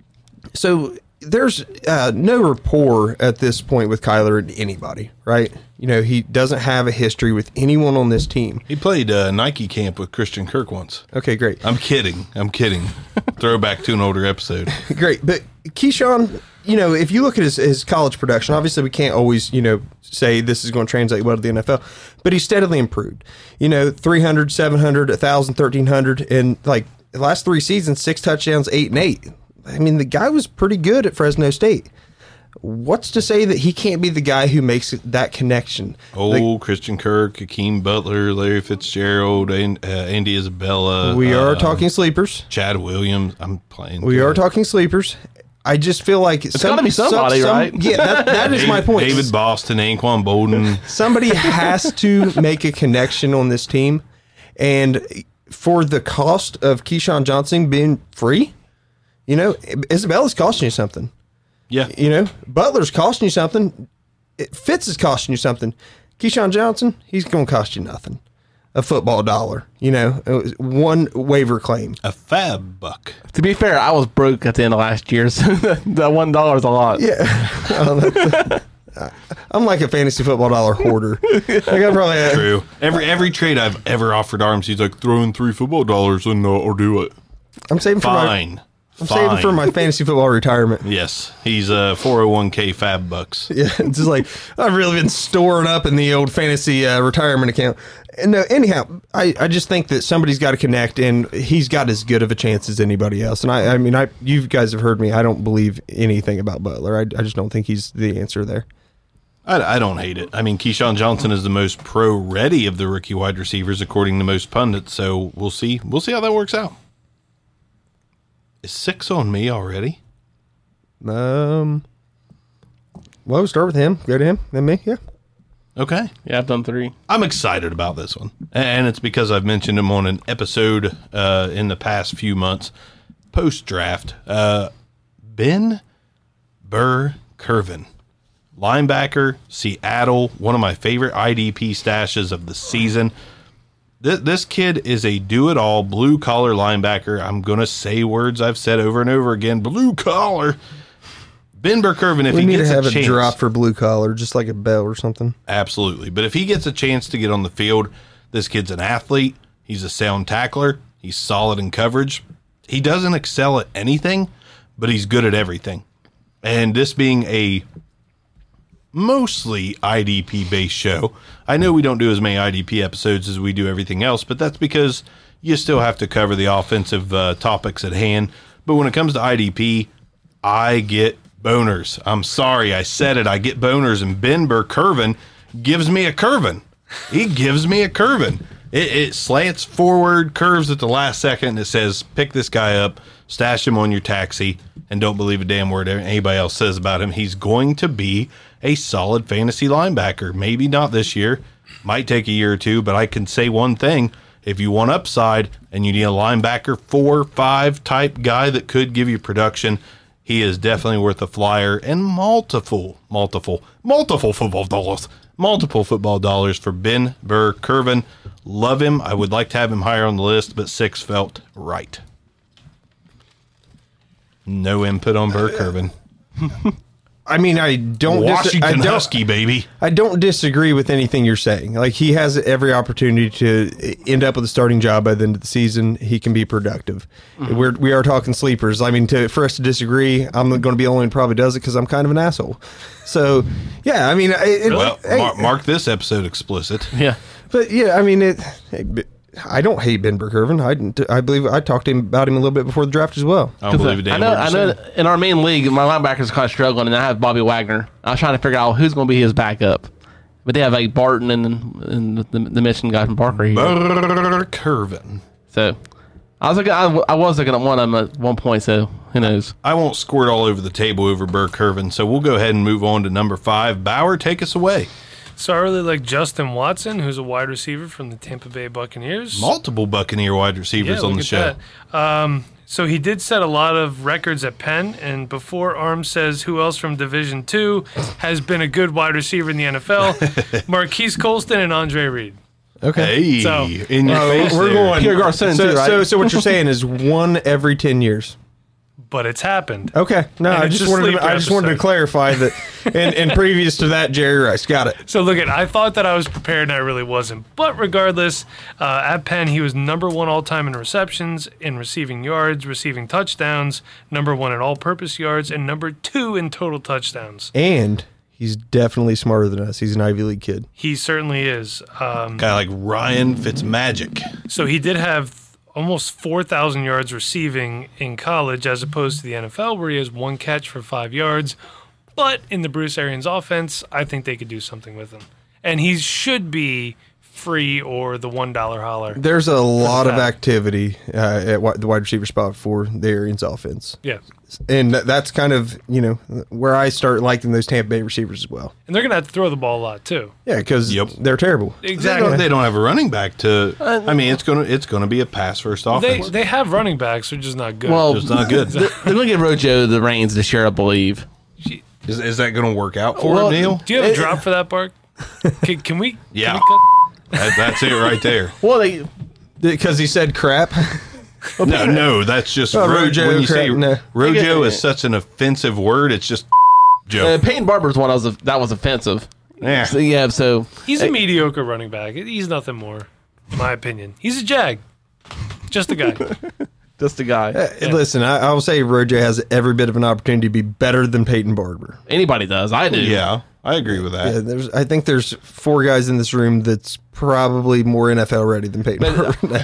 So there's uh, no rapport at this point with Kyler and anybody, right? You know, he doesn't have a history with anyone on this team. He played uh, Nike camp with Christian Kirk once. Okay, great. I'm kidding. I'm kidding. Throwback to an older episode. Great. But Keyshawn, you know, if you look at his, his college production, obviously we can't always, you know, say this is going to translate well to the N F L, but he's steadily improved. You know, three hundred, seven hundred, one thousand, thirteen hundred, and like the last three seasons, six touchdowns, eight and eight. I mean, the guy was pretty good at Fresno State. What's to say that he can't be the guy who makes that connection? Oh, The- Christian Kirk, Hakeem Butler, Larry Fitzgerald, and, uh, Andy Isabella. we are uh, talking sleepers. Chad Williams. I'm playing. We are talking sleepers. I just feel like it's gotta be somebody, right? Yeah, that, that is my point. David Boston, Anquan Bolden. Somebody has to make a connection on this team, and for the cost of Keyshawn Johnson being free, you know, Isabella's costing you something. Yeah. You know, Butler's costing you something. Fitz is costing you something. Keyshawn Johnson, he's going to cost you nothing. A football dollar, you know, it was one waiver claim. A fab buck. To be fair, I was broke at the end of last year, so that one dollar is a lot. Yeah. Well, that's- I'm like a fantasy football dollar hoarder. Like I probably had, True. Every every trade I've ever offered arms, he's like, throw in three football dollars and uh, or do it. I'm saving for my Fine. I'm Fine. saving for my fantasy football retirement. Yes. He's uh, four oh one k fab bucks. Yeah, it's just like I've really been storing up in the old fantasy uh, retirement account. And no, anyhow, I, I just think that somebody's got to connect, and he's got as good of a chance as anybody else. And I, I mean, I you guys have heard me. I don't believe anything about Butler. I, I just don't think he's the answer there. I, I don't hate it. I mean, Keyshawn Johnson is the most pro-ready of the rookie wide receivers, according to most pundits. So we'll see. We'll see how that works out. Is six on me already? Um, well, we'll start with him. Go to him, then me. Yeah. Okay. Yeah, I've done three. I'm excited about this one. And it's because I've mentioned him on an episode uh, in the past few months, post-draft. Uh, Ben Burr-Kirven, linebacker, Seattle, one of my favorite I D P stashes of the season. Th- this kid is a do-it-all, blue-collar linebacker. I'm going to say words I've said over and over again. Blue-collar. Ben Burr-Kirven, if We he need gets to have a a, chance... drop for blue collar, just like a bell or something. Absolutely. But if he gets a chance to get on the field, this kid's an athlete. He's a sound tackler. He's solid in coverage. He doesn't excel at anything, but he's good at everything. And this being a mostly I D P-based show, I know we don't do as many I D P episodes as we do everything else, but that's because you still have to cover the offensive uh, topics at hand. But when it comes to I D P, I get boners. I'm sorry, I said it. I get boners, and Ben Burr-Kirven gives me a curvin. He gives me a curvin. It, it slants forward, curves at the last second, and it says, pick this guy up, stash him on your taxi, and don't believe a damn word anybody else says about him. He's going to be a solid fantasy linebacker. Maybe not this year. Might take a year or two, but I can say one thing. If you want upside and you need a linebacker four, five type guy that could give you production, he is definitely worth a flyer and multiple, multiple, multiple football dollars. Multiple football dollars for Ben Burr-Kirven. Love him. I would like to have him higher on the list, but six felt right. No input on Burr-Kirven. I mean, I don't. Dis- Washington I don't, Husky, baby. I don't disagree with anything you're saying. Like, he has every opportunity to end up with a starting job by the end of the season. He can be productive. Mm-hmm. We're we are talking sleepers. I mean, to for us to disagree, I'm going to be the only one who probably does it because I'm kind of an asshole. So, yeah, I mean, it, well, hey, mark, mark this episode explicit. Yeah. But yeah, I mean, it. I don't hate Ben Burr-Kirven. I, I believe I talked to him about him a little bit before the draft as well. I don't believe a damn I know, word I you know said. in our main league, my linebackers are kind of struggling, and I have Bobby Wagner. I was trying to figure out who's going to be his backup. But they have like Barton and, and the, the Michigan guy from Parker here. Burr-Kirven. So I was looking, I, I was looking at one of them at one point, so who knows? I won't squirt all over the table over Burr-Kirven, so we'll go ahead and move on to number five. Bauer, take us away. So I really like Justin Watson, who's a wide receiver from the Tampa Bay Buccaneers. Multiple Buccaneer wide receivers yeah, on the look show. at that. Um, so he did set a lot of records at Penn, and before Arms says who else from Division Two has been a good wide receiver in the N F L, Marquise Colston and Andre Reed. Okay. Hey, So- in your Uh, face we're there. going. Pierre Garcon so, too, right? so, so what you're saying is one every ten years. But it's happened. Okay. No, And I it's just a wanted. To, sleeper I just wanted to episode. clarify that. And, and previous to that, Jerry Rice. Got it. So look at, I thought that I was prepared, and I really wasn't. But regardless, uh, at Penn, he was number one all time in receptions, in receiving yards, receiving touchdowns, number one in all-purpose yards, and number two in total touchdowns. And he's definitely smarter than us. He's an Ivy League kid. He certainly is. Um, Guy like Ryan Fitzmagic. so he did have almost four thousand yards receiving in college, as opposed to the N F L, where he has one catch for five yards. But in the Bruce Arians offense, I think they could do something with him. And he should be free or the one dollar holler. There's a lot of that. activity uh, at wi- the wide receiver spot for the Arians offense. Yeah. And that- that's kind of, you know, where I start liking those Tampa Bay receivers as well. And they're going to have to throw the ball a lot, too. Yeah, because Yep. they're terrible. They Exactly. don't, they don't have a running back to. I mean, it's gonna it's gonna be a pass first They offense. they have running backs, they're just not good. Well, Just not good. They're going to give Rojo the reins this year, I believe. Is, is that going to work out for Well, him, Neil? do you have a drop for that, Bark? Can, can we? Yeah. Can we cut? That, that's it right there. Well, they Because he said crap. No, no, that's just Oh, Ro- Rojo, when you say crap, no. Rojo is such an offensive word. It's just Joe. uh, Peyton Barber's one that was that was offensive. yeah. So, yeah, so He's a mediocre running back. He's nothing more, in my opinion. He's a jag. Just a guy. just a guy. Uh, Listen, I, I will say Rojo has every bit of an opportunity to be better than Peyton Barber. Anybody does. I do. Yeah, I agree with that. Yeah, there's. I think there's four guys in this room that's probably more N F L ready than Peyton Barber.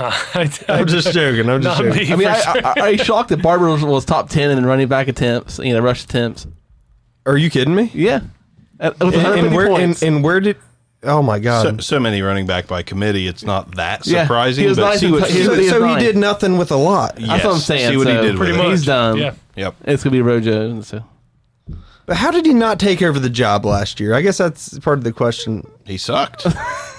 I, I'm just joking. I'm just Not joking. me. I mean, for I, sure. I, I, I shocked that Barber was, was top ten in running back attempts, you know, rush attempts. Are you kidding me? Yeah. At- with And, and 150 where and, points. and where did? Oh my So, God! so many running back by committee. It's not that Yeah, surprising. he was but nice see and what, t- he So, was- he so he nine. did nothing with a lot. That's what I'm yes, saying. See what so he did pretty with much. it. He's done. Yeah. Yep. It's going to be Rojo. So. But how did he not take over the job last year? I guess that's part of the question. He sucked.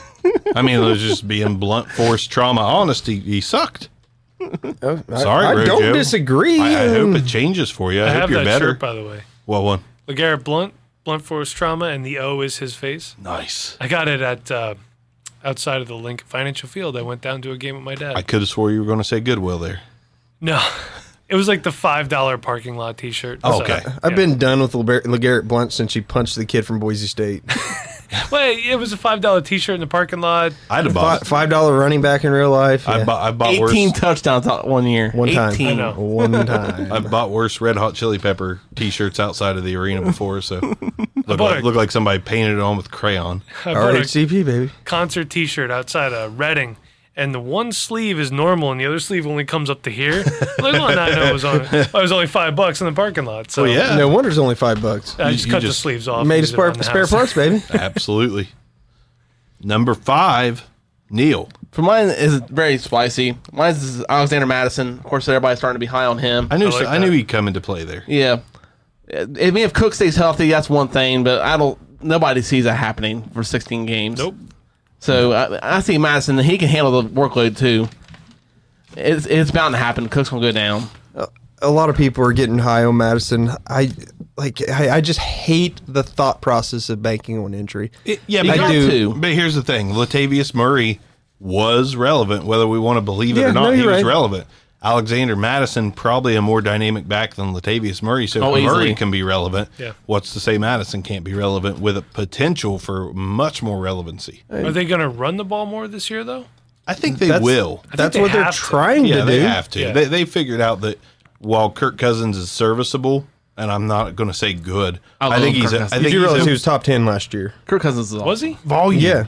I mean, it was just being blunt force trauma. Honesty, he sucked. Oh, I- Sorry, I, Rojo. don't disagree. I, I hope it changes for you. I, I hope have you're that better. shirt, by the way. What one? LeGarrette Blunt, Blunt Force Trauma, and the O is his face. Nice. I got it at uh, outside of the Lincoln Financial Field. I went down to a game with my dad. I could have swore you were going to say Goodwill there. no, it was like the five dollar parking lot T-shirt. Oh, So, okay. I've yeah. been done with LeGar- LeGarrette Blunt since she punched the kid from Boise State. Well, it was a five dollar T-shirt in the parking lot. I'd have Fi- bought. Five dollar running back in real life. I yeah. bought. I bought eighteen worse. touchdowns out one year. One time. eighteen. I know. One time. I bought worse Red Hot Chili Pepper T-shirts outside of the arena before, so looked bought like, a- looked like somebody painted it on with crayon. I bought R a H C P baby. concert T-shirt outside of Reading, and the one sleeve is normal, and the other sleeve only comes up to here. Like, well, no, I know it was on. It was only five bucks in the parking lot. So Well, yeah. No wonder it's only five bucks. I You- just you cut just the sleeves off. Made and a used it spare, on the spare house. parts, baby. Absolutely. Number five, Neil. For mine is very spicy. Mine is Alexander Madison. Of course, everybody's starting to be high on him. I knew I like I, knew that. he'd come into play there. Yeah. I mean, if Cook stays healthy, that's one thing, but I don't. Nobody sees that happening for sixteen games. Nope. So I, I see Madison. He can handle the workload too. It's it's bound to happen. Cook's gonna go down. A lot of people are getting high on Madison. I like. I, I just hate the thought process of banking on injury. It- yeah, You but, got to. but here's the thing: Latavius Murray was relevant, whether we want to believe it Yeah, or not. no, he you're was right. relevant. Alexander Madison probably a more dynamic back than Latavius Murray, so Oh, if Murray easily. can be relevant. Yeah. What's to say Madison can't be relevant with a potential for much more relevancy? Are they going to run the ball more this year, though? I think they That's- will. That's they what they're have to. trying Yeah, to they do. have to. Yeah. They they figured out that while Kirk Cousins is serviceable, and I'm not going to say good, I I, love think he's. Kirk A, I Cousins. think Did you he's realize a he was top ten last year? Kirk Cousins is Was he? volume. Yeah.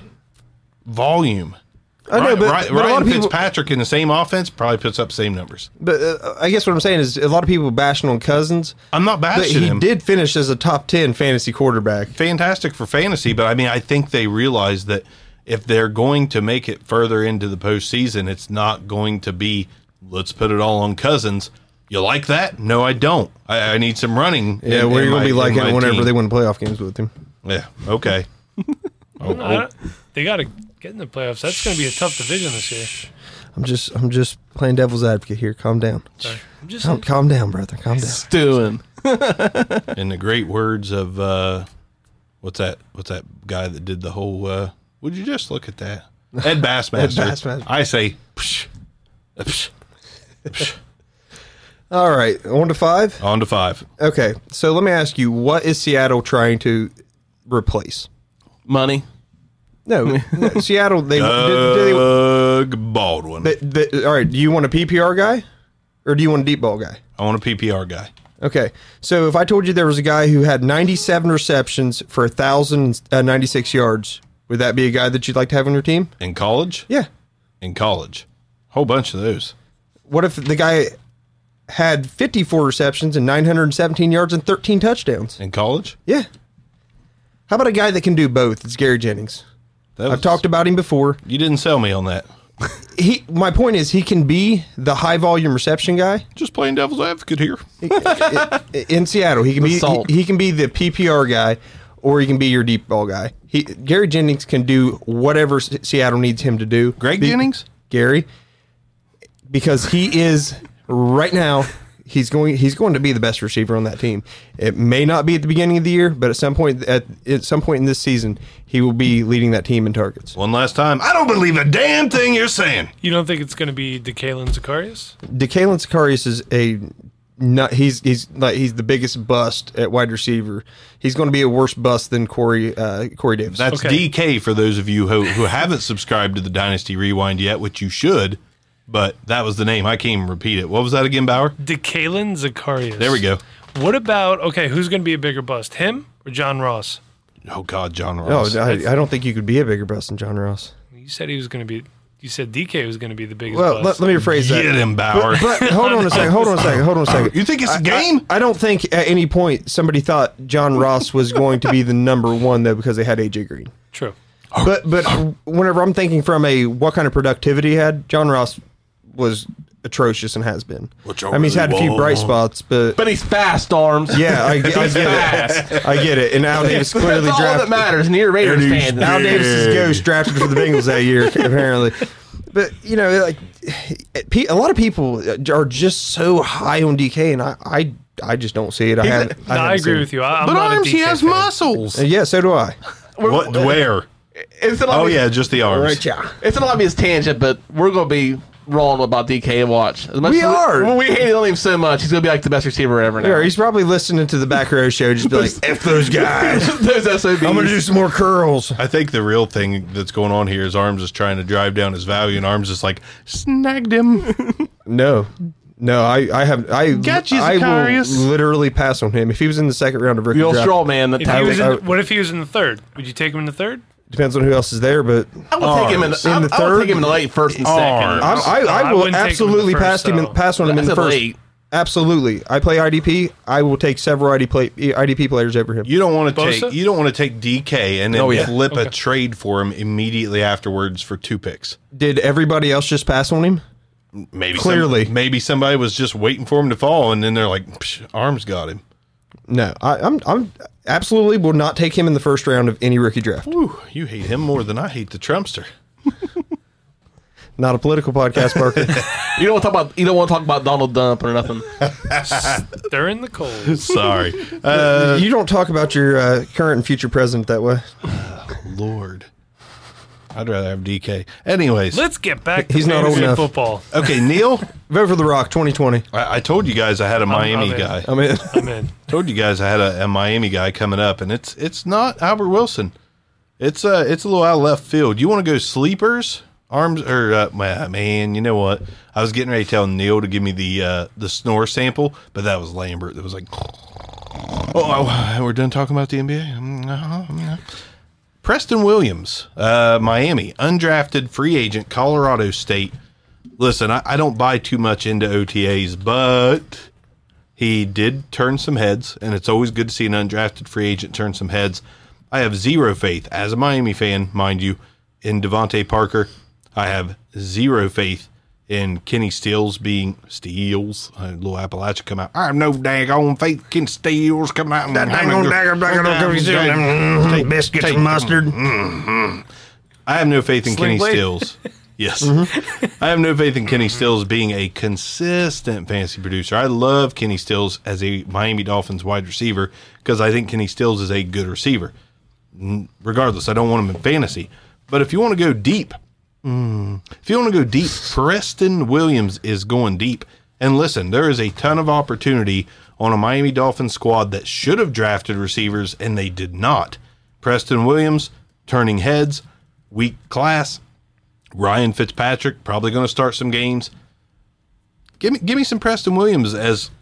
volume. I know, Ryan, but, Ryan, but a lot Ryan of people. Fitzpatrick in the same offense probably puts up the same numbers. But uh, I guess what I'm saying is a lot of people bashing on Cousins. I'm not But bashing he him. did finish as a top ten fantasy quarterback. Fantastic for fantasy, but I mean, I think they realize that if they're going to make it further into the postseason, it's not going to be let's put it all on Cousins. You like that? No, I don't. I, I need some running. Yeah, in- we're in going to my- be in liking my it whenever team. they win playoff games with him. Yeah. Okay. Oh, I don't- They got to get in the playoffs. That's going to be a tough division this year. I'm just, I'm just playing devil's advocate here. Calm down. Sorry. I'm just Calm, calm down, brother. Calm down. Stewing. in the great words of uh, what's that? What's that guy that did the whole? Uh, would you just look at that? Ed Bassmaster. Ed Bassmaster. I say. Psh, psh, psh. All right, on to five. On to five. Okay, so let me ask you, what is Seattle trying to replace? Money. No, no, Seattle. They, do, do Doug Baldwin. they, they, they- all right. Do you want a P P R guy, or do you want a deep ball guy? I want a P P R guy. Okay, so if I told you there was a guy who had ninety-seven receptions for one thousand ninety-six yards, would that be a guy that you'd like to have on your team? In college? Yeah. In college. Whole bunch of those. What if the guy had fifty-four receptions and nine hundred seventeen yards and thirteen touchdowns? In college? Yeah. How about a guy that can do both? It's Gary Jennings. That was, I've talked about him before. You didn't sell me on that. He, my point is, he can be the high volume reception guy Just playing devil's advocate here. in Seattle. He can be salt. he, he can be the P P R guy, or he can be your deep ball guy. He Gary Jennings can do whatever S- Seattle needs him to do. Greg Be- Jennings? Gary, because he is right now. He's going. He's going to be the best receiver on that team. It may not be at the beginning of the year, but at some point, at, at some point in this season, he will be leading that team in targets. One last time. I don't believe a damn thing you're saying. You don't think it's going to be DeKalen Zacharias? DeKalen Zacharias is a not. He's he's like he's the biggest bust at wide receiver. He's going to be a worse bust than Corey uh, Corey Davis. That's Okay. D K for those of you who, who haven't subscribed to the Dynasty Rewind yet, which you should. But that was the name. I can't even repeat it. What was that again, Bauer? DeKalen Zacharias. There we go. What about, okay, who's going to be a bigger bust, him or John Ross? Oh, God, John no, Ross. I, I don't think you could be a bigger bust than John Ross. You said he was going to be, you said D K was going to be the biggest Well, let, bust. let me rephrase that. Get him, Bauer. But hold on a second. Hold on a second. Hold on a second. You think it's a I- game? I, I don't think at any point somebody thought John Ross was going to be the number one though because they had A J Green. True. But but whenever I'm thinking from a what kind of productivity he had, John Ross was atrocious and has been. Which I mean, he's had a few really bright was. spots, but But he's fast, Arms. yeah, I, get- I get it. I get it. And Al Davis clearly That's all that drafted. matters. And you're a Raiders And he's fan. Al big. Davis's ghost drafted for the Bengals that year, apparently. But you know, like pe- a lot of people are just so high on D K, and I, I, I just don't see it. I haven't. No, I agree with you. I, I'm But not arms, a D K he has fan. muscles. Uh, Yeah, so do I. What? Where? It's an Oh, obvious, yeah, just the arms. yeah. It's an obvious tangent, but we're going to be wrong about D K and watch. As much We as are. When we hate on him so much, he's going to be like the best receiver ever now. Yeah, he's probably listening to the back row show, just be like, "F those guys." Those S O Bs. I'm gonna do some more curls. I think the real thing that's going on here is Arms is trying to drive down his value, and Arms is like, snagged him. No, no, I, I have, I, Got you, I will Zacharias. literally pass on him if he was in the second round of rookie The old draft. straw man. That If he I was would- in, what if he was in the third? Would you take him in the third? Depends on who else is there, but I would take him in the, in I, the I would third. take him in the late first and second. I'm, I, I, I will wouldn't take him in the absolutely first, pass him in, though. pass on him in I the said first. late. Absolutely, I play I D P. I will take several I D P, I D P players over him. You don't want to Bosa? take you don't want to take D K and then Oh, yeah. flip a Okay. trade for him immediately afterwards for two picks. Did everybody else just pass on him? Maybe Clearly. some, maybe somebody was just waiting for him to fall, and then they're like, Psh, "Arms got him." No, I, I'm I'm absolutely will not take him in the first round of any rookie draft. Whew, you hate him more than I hate the Trumpster. Not a political podcast, Parker. You don't want to talk about you don't want to talk about Donald Dump or nothing. They're in the cold. Sorry, uh, you don't talk about your uh, current and future president that way. Lord. I'd rather have D K. Anyways, Let's get back to He's not old fantasy enough. football. okay, Neil. Vote for The Rock twenty twenty. I, I told you guys I had a Miami I'm in. guy. I mean, I'm in. Told you guys I had a, a Miami guy coming up, and it's it's not Albert Wilson. It's uh it's a little out of left field. You want to go sleepers, arms, or uh, man? You know what? I was getting ready to tell Neil to give me the uh, the snore sample, but that was Lambert. That was like, oh, we're done talking about the N B A. Mm, uh-huh, yeah. Preston Williams, uh, Miami, undrafted free agent, Colorado State. Listen, I, I don't buy too much into O T As, but he did turn some heads, and it's always good to see an undrafted free agent turn some heads. I have zero faith, as a Miami fan, mind you, in Devontae Parker. I have zero faith in Kenny Stills being Steels. A little Appalachia come out. I have no daggone faith Kenny Stills coming out. that daggone dagger, dagger, dagger, biscuits and mustard. I have no faith in Sling Kenny blade. Stills. Yes. I have no faith in Kenny Stills being a consistent fantasy producer. I love Kenny Stills as a Miami Dolphins wide receiver because I think Kenny Stills is a good receiver. N- Regardless, I don't want him in fantasy. But if you want to go deep, mm, if you want to go deep, Preston Williams is going deep. And listen, there is a ton of opportunity on a Miami Dolphins squad that should have drafted receivers, and they did not. Preston Williams turning heads, weak class. Ryan Fitzpatrick probably going to start some games. Give me, give me some Preston Williams as,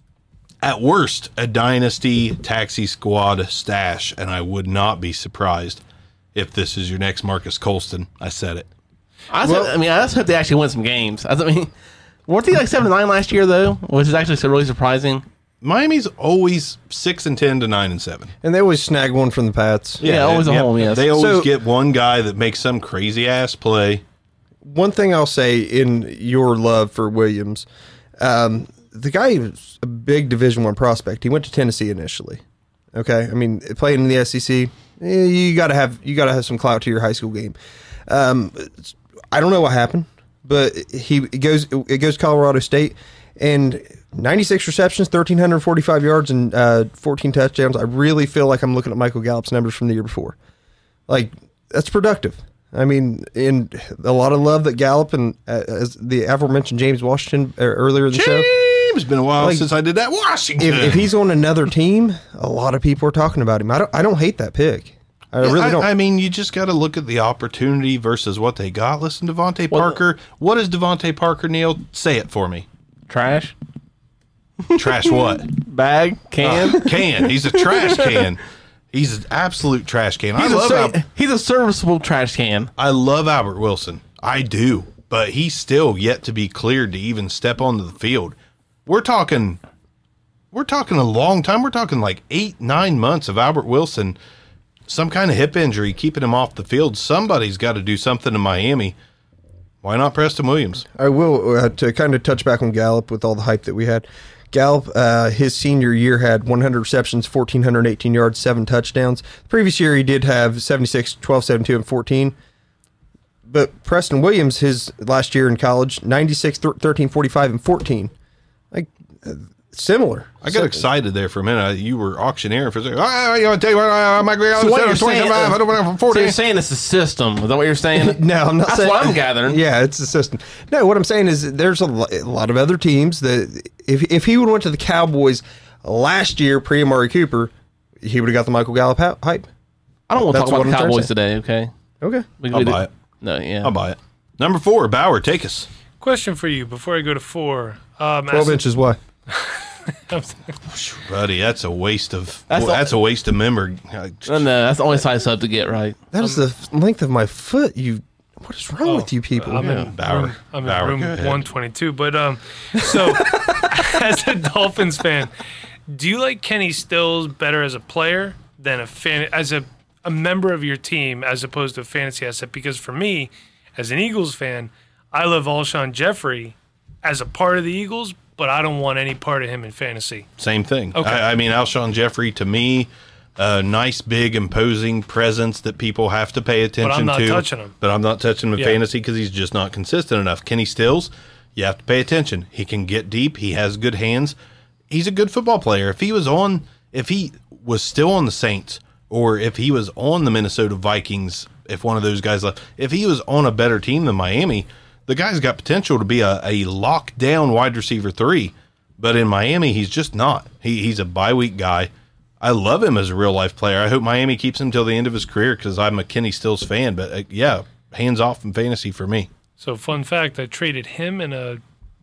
at worst, a dynasty taxi squad stash, and I would not be surprised if this is your next Marcus Colston. I said it. I, just hope- I mean, I just hope they actually win some games. I mean, weren't they like seven to nine last year though, which is actually so really surprising. Miami's always six and ten to nine and seven. And they always snag one from the Pats. Yeah, always a yep. home. Yes, They always So- get one guy that makes some crazy ass play. One thing I'll say in your love for Williams, um, the guy is a big Division One prospect. He went to Tennessee initially. Okay, I mean, playing in the S E C, eh, you got to have you got to have some clout to your high school game. Um, I don't know what happened, but he it goes it goes Colorado State and ninety-six receptions, one thousand three hundred forty-five yards, and uh, fourteen touchdowns. I really feel like I'm looking at Michael Gallup's numbers from the year before. Like, that's productive. I mean, and a lot of love that Gallup and uh, as the aforementioned James Washington uh, earlier in the show. It's been a while Like, since I did that. Washington. If, if he's on another team, a lot of people are talking about him. I don't. I don't hate that pick. I really I, don't. I mean, you just got to look at the opportunity versus what they got. Listen, Devontae Parker. What is Devontae Parker, Neil? Say it for me. trash Trash what? bag can. Can. He's a trash can. He's an absolute trash can. I He's, a, love ser- Al- he's a serviceable trash can. I love Albert Wilson. I do. But he's still yet to be cleared to even step onto the field. We're talking we're talking a long time. We're talking like eight, nine months of Albert Wilson, some kind of hip injury keeping him off the field. Somebody's got to do something in Miami. Why not Preston Williams? I will uh, to kind of touch back on Gallup with all the hype that we had. Gallup, uh, his senior year had one hundred receptions, one thousand four hundred eighteen yards, seven touchdowns. The previous year he did have seventy-six, twelve, seventy-two, and fourteen. But Preston Williams, his last year in college, ninety-six, thirteen, forty-five, and fourteen. Like, uh, similar. I got So- excited there for a minute. You were auctioneering for a second. Oh, you want to tell you what? I'm going to So what you're saying, twenty-five. I don't want to so forty. you're saying it's a system. Is that what you're saying? No, I'm not That's saying. what I'm gathering. Yeah, it's the system. No, what I'm saying is there's a, lo- a lot of other teams that if if he would have went to the Cowboys last year pre Amari Cooper, he would have got the Michael Gallup ha- hype. I don't want to That's talk about what the I'm trying to Cowboys say. today, okay? Okay. We can I'll do buy the- it. No, yeah. I'll buy it. Number four, Bauer, take us. Question for you before I go to four. Um, twelve as, inches wide. Buddy, that's a waste of That's that's, all- that's a waste of memory. No, no, that's the only size sub to get right. That is the length of my foot. You, what is wrong with you people? I'm Yeah, in Bauer. room, I'm Bauer, in go room ahead. one twenty-two. But um, so as a Dolphins fan, do you like Kenny Stills better as a player than a fan as a a member of your team as opposed to a fantasy asset? Because for me, as an Eagles fan, I love Alshon Jeffrey as a part of the Eagles, but I don't want any part of him in fantasy. Same thing. Okay. I, I mean, Alshon Jeffrey, to me, a nice, big, imposing presence that people have to pay attention not to. touching him. But I'm not touching him in Yeah. fantasy because he's just not consistent enough. Kenny Stills, you have to pay attention. He can get deep. He has good hands. He's a good football player. If he was on, if he was still on the Saints, or if he was on the Minnesota Vikings, if one of those guys left, if he was on a better team than Miami, the guy's got potential to be a, a lockdown wide receiver three. But in Miami, he's just not. He, he's a bye-week guy. I love him as a real-life player. I hope Miami keeps him till the end of his career because I'm a Kenny Stills fan. But, uh, yeah, hands off in fantasy for me. So, fun fact, I traded him in a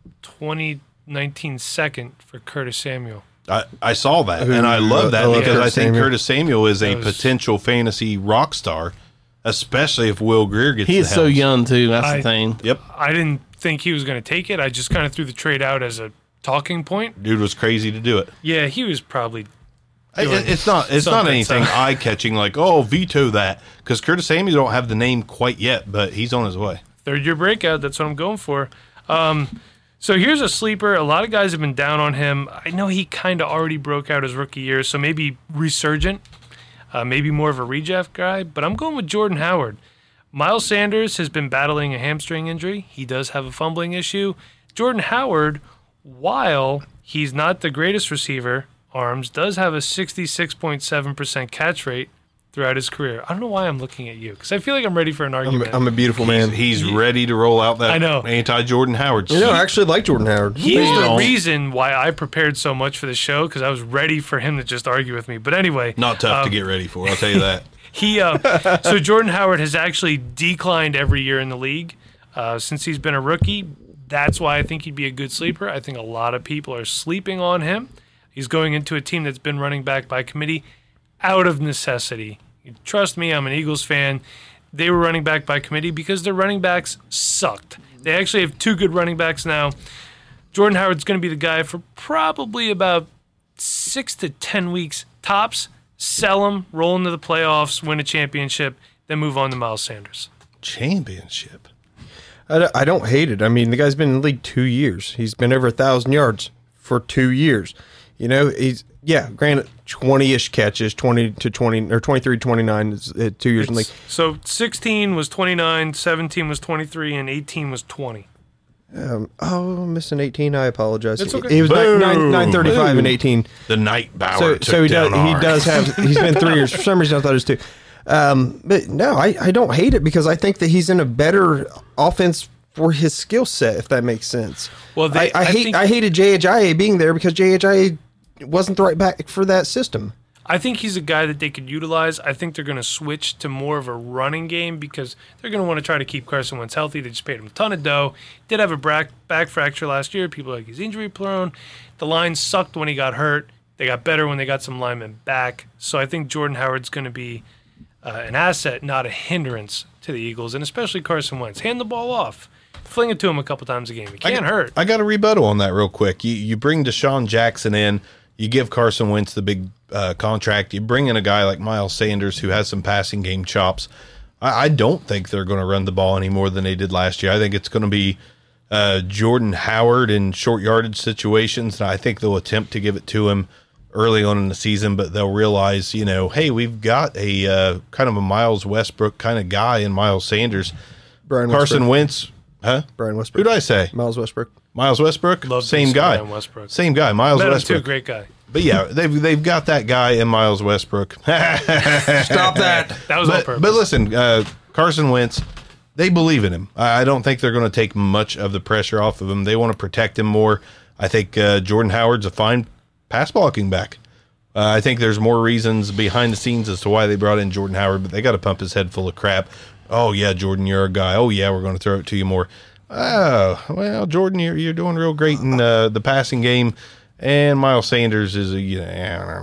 twenty nineteen second for Curtis Samuel. I, I saw that, and I love that I love because I Curtis think Samuel. Curtis Samuel is a That was- potential fantasy rock star, especially if Will Greer gets He the is so helms. young too. That's I- the thing. Yep. I didn't think he was going to take it. I just kind of threw the trade out as a talking point. Dude was crazy to do it. Yeah, he was probably I- doing it's not it's not something, anything so- eye catching like, oh, veto that, because Curtis Samuel don't have the name quite yet, but he's on his way. third year breakout. That's what I'm going for. Um, so here's a sleeper. A lot of guys have been down on him. I know he kind of already broke out his rookie year, so maybe resurgent, uh, maybe more of a reject guy. But I'm going with Jordan Howard. Miles Sanders has been battling a hamstring injury. He does have a fumbling issue. Jordan Howard, while he's not the greatest receiver, arms, does have a sixty-six point seven percent catch rate throughout his career. I don't know why I'm looking at you, because I feel like I'm ready for an I'm, argument. I'm a beautiful man. He's ready to roll out that I know. anti-Jordan Howard. You know, I actually like Jordan Howard. He's Based the on- reason why I prepared so much for the show, because I was ready for him to just argue with me. But anyway, Not tough um, to get ready for, I'll tell you that. He uh, so Jordan Howard has actually declined every year in the league uh, since he's been a rookie. That's why I think he'd be a good sleeper. I think a lot of people are sleeping on him. He's going into a team that's been running back by committee out of necessity. Trust me, I'm an Eagles fan. They were running back by committee because their running backs sucked. They actually have two good running backs now. Jordan Howard's going to be the guy for probably about six to ten weeks tops. Sell him, roll into the playoffs, win a championship, then move on to Miles Sanders. Championship. I don't, I don't hate it. I mean, the guy's been in the league two years. He's been over a thousand yards for two years. You know, he's yeah. Granted, twenty-ish catches, twenty to twenty or twenty-three to twenty-nine is uh, two years in the league. So sixteen was twenty-nine, seventeen was twenty-three, and eighteen was twenty. Um, oh, I'm missing eighteen. I apologize. It's okay. He was nine, Boom. nine, nine thirty-five and eighteen. The Night Bauer So, took so he does. down He ours. does have. He's been three years. For some reason, I thought it was two. Um, but no, I, I don't hate it because I think that he's in a better offense for his skill set. If that makes sense. Well, they- I, I I hate. think- I hated J H I A being there because J H I A wasn't the right back for that system. I think he's a guy that they could utilize. I think they're going to switch to more of a running game because they're going to want to try to keep Carson Wentz healthy. They just paid him a ton of dough. Did have a back, back fracture last year. People are like he's injury prone. The line sucked when he got hurt. They got better when they got some linemen back. So I think Jordan Howard's going to be uh, an asset, not a hindrance to the Eagles, and especially Carson Wentz. Hand the ball off. Fling it to him a couple times a game. It I can't got- hurt. I got a rebuttal on that real quick. You you bring Deshaun Jackson in, you give Carson Wentz the big uh, contract, you bring in a guy like Miles Sanders who has some passing game chops. I, I don't think they're going to run the ball any more than they did last year. I think it's going to be uh, Jordan Howard in short yardage situations, and I think they'll attempt to give it to him early on in the season, but they'll realize, you know, hey, we've got a uh, kind of a Miles Westbrook kind of guy in Miles Sanders. Brian Carson Westbrook. Wentz, huh? Brian Who Westbrook. did I say? Miles Westbrook. Miles Westbrook, Love same this guy, Brian Westbrook. same guy, Miles Met him too, Westbrook. great guy. But yeah, they've they've got that guy in Miles Westbrook. Stop that. That was on But, purpose. but listen, uh, Carson Wentz, they believe in him. I I don't think they're going to take much of the pressure off of him. They want to protect him more. I think uh, Jordan Howard's a fine pass blocking back. Uh, I think there's more reasons behind the scenes as to why they brought in Jordan Howard, but they got to pump his head full of crap. Oh yeah, Jordan, you're a guy. Oh yeah, we're going to throw it to you more. Oh well, Jordan, you're you're doing real great in uh, the passing game, And Miles Sanders is a, you know,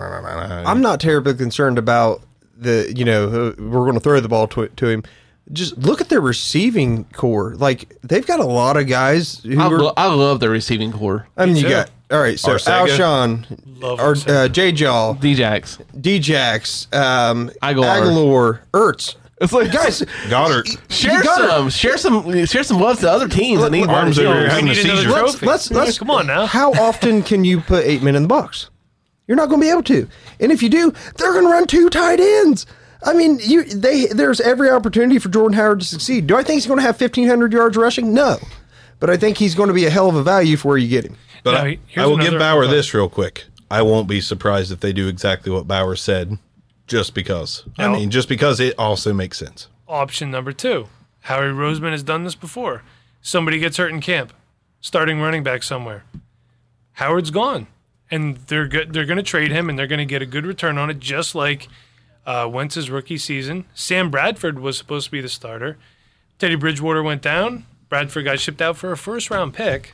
I'm not terribly concerned about the, you know, uh, we're going to throw the ball to, to him. Just look at their receiving core. Like, they've got a lot of guys who I, are. lo- I love the receiving core. I mean, Me you too. got, all right, so Arcega. Alshon, Love or, Arcega. uh, J-Jaw, D-Jax. D-Jax, um, Aguilar. Aguilar, Ertz. It's like, Guys, Goddard. share gotta- some, share some, share some love to other teams that need Arms wide over your receivers. head. We having a need another seizure. trophy. let's, let's, Come on now. How often can you put eight men in the box? You're not going to be able to. And if you do, they're going to run two tight ends. I mean, you they there's every opportunity for Jordan Howard to succeed. Do I think he's going to have fifteen hundred yards rushing? No. But I think he's going to be a hell of a value for where you get him. But Now, I, here's I will give another- Bauer okay. this real quick. I won't be surprised if they do exactly what Bauer said, just because. I Now- mean, just because it also makes sense. Option number two. Howie Roseman has done this before. Somebody gets hurt in camp, starting running back somewhere. Howard's gone, and they're good. They're going to trade him, and they're going to get a good return on it, just like uh, Wentz's rookie season. Sam Bradford was supposed to be the starter. Teddy Bridgewater went down. Bradford got shipped out for a first round pick,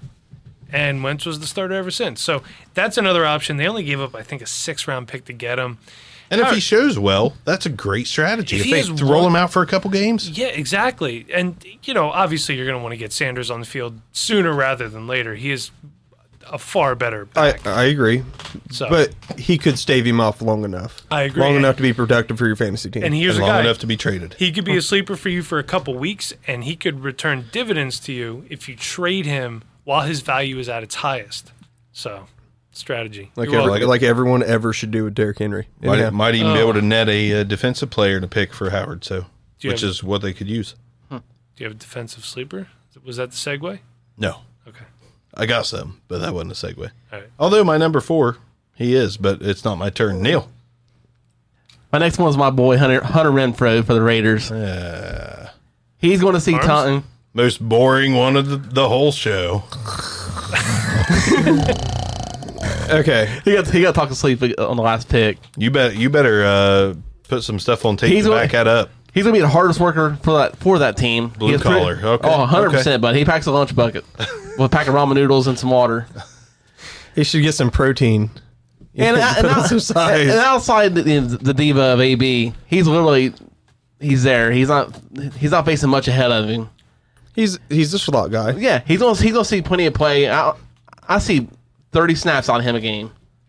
and Wentz was the starter ever since. So that's another option. They only gave up, I think, a six round pick to get him. And if Howard- he shows well, that's a great strategy. If If, he they is roll one- him out for a couple games, Yeah, exactly. And, you know, obviously you're going to want to get Sanders on the field sooner rather than later. He is a far better I, back. I agree. So- But he could stave him off long enough. I agree. Long enough to be productive for your fantasy team. and here's and a long guy. enough to be traded. He could be a sleeper for you for a couple weeks, and he could return dividends to you if you trade him while his value is at its highest. So, strategy. like, You're every, welcome. like everyone ever should do with Derrick Henry. Might, Anyhow. might even be Oh. able to net a, uh defensive player to pick for Howard, so Do you which have- is what they could use. Do you have a defensive sleeper? Was that the segue? No, Okay. I got some, but that wasn't a segue. All right. Although my number four, he is, but it's not my turn. Neil. My next one is my boy Hunter Hunter Renfro for the Raiders. He's going to see Arms? Taunton. Most boring one of the, the whole show. Okay. He got he got talked to sleep on the last pick. You bet. You better uh, put some stuff on tape He's to a- back that up. He's gonna be the hardest worker for that for that team. Blue He has pretty- collar. Okay. Oh, one hundred Okay. percent. But he packs a lunch bucket with a pack of ramen noodles and some water. He should get some protein. And, and, Put on out- some size. and outside the, the diva of A B, he's literally he's there. He's not he's not facing much ahead of him. He's he's a slot guy. Yeah, he's gonna he's gonna see plenty of play. I, I see thirty snaps on him a game.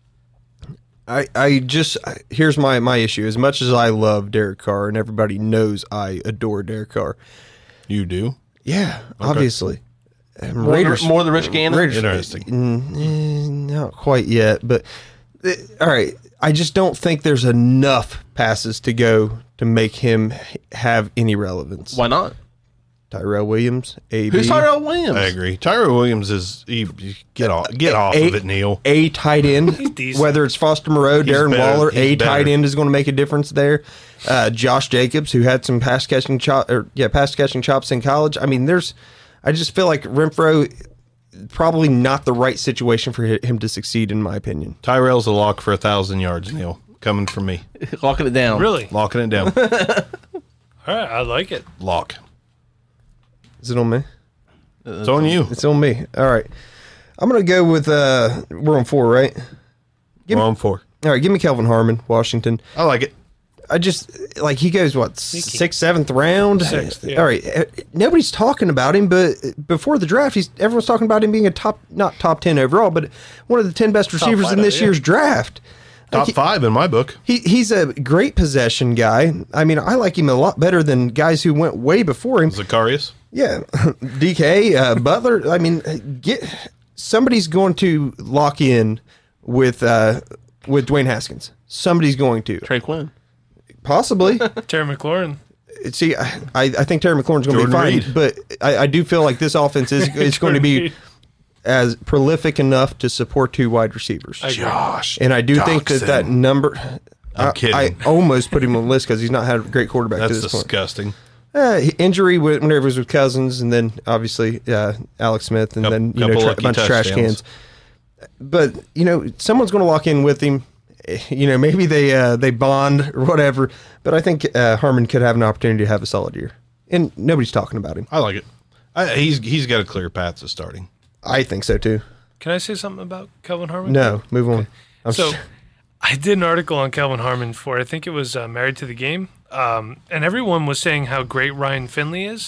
I, I just here's my, my issue. As much as I love Derek Carr, and everybody knows I adore Derek Carr. You do. Yeah, obviously. Um, More, Raiders more than Rich Gannon. Raiders, Interesting. Mm, eh, not quite yet, but uh, all right. I just don't think there's enough passes to go to make him have any relevance. Why not? Tyrell Williams, A B, Who's Tyrell Williams? I agree. Tyra Williams is he, he- get off get off a, of it, Neil. A tight end, decent. whether it's Foster Moreau, Darren better. Waller, He's a better. tight end is going to make a difference there. Uh, Josh Jacobs, who had some pass catching chop, or yeah, pass catching chops in college. I mean, there's. I just feel like Renfro, probably not the right situation for hi- him to succeed, in my opinion. Tyrell's a lock for a thousand yards, Neil. Coming from me. Locking it down. Really? Locking it down. All right. I like it. Lock. Is it on me? It's on you. It's on me. All right. I'm going to go with, uh, we're on four, right? We're on four. All right. Give me Kelvin Harmon, Washington. I like it. I just, like, he goes, what, sixth, seventh round? Sixth, yeah. All right. uh, Nobody's talking about him, but before the draft, he's everyone's talking about him being a top, not top ten overall, but one of the ten best receivers in five, this yeah. ye's draft. Top Like, five in my book. He, he's a great possession guy. I mean, I like him a lot better than guys who went way before him. Zacharias. Yeah, D K, uh, Butler. I mean, get somebody's going to lock in with uh, with Dwayne Haskins. Somebody's going to Trey Quinn. possibly. Terry McLaurin. See, I, I think Terry McLaurin's going to be Jordan fine, Reed. but I, I do feel like this offense is is going to be Reed. as prolific enough to support two wide receivers. I agree. Josh. And I do think that that Jackson. number. I'm I, kidding. I almost put him on the list because he's not had a great quarterback That's to this point. disgusting. Uh, he- injury wh- whenever it was with Cousins, and then obviously uh, Alex Smith, and Coup- then you know couple tra- a lucky bunch of trash touchdowns. cans. But you know, someone's going to lock in with him. Eh, You know, maybe they uh, they bond or whatever. But I think uh, Harmon could have an opportunity to have a solid year, and nobody's talking about him. I like it. I, he's he's got a clear path to starting. I think so too. Can I say something about Kelvin Harmon? No, move on. I'm So s- I did an article on Kelvin Harmon for, I think it was uh, Married to the Game, um, and everyone was saying how great Ryan Finley is.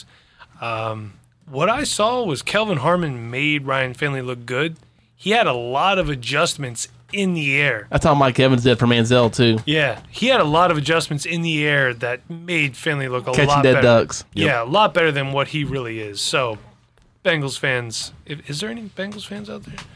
Um, what I saw was Kelvin Harmon made Ryan Finley look good. He had a lot of adjustments in the air. That's how Mike Evans did for Manziel too. Yeah, he had a lot of adjustments in the air that made Finley look a Catching lot dead better. ducks. Yeah, a lot better than what he really is. So, Bengals fans, if, is there any Bengals fans out there?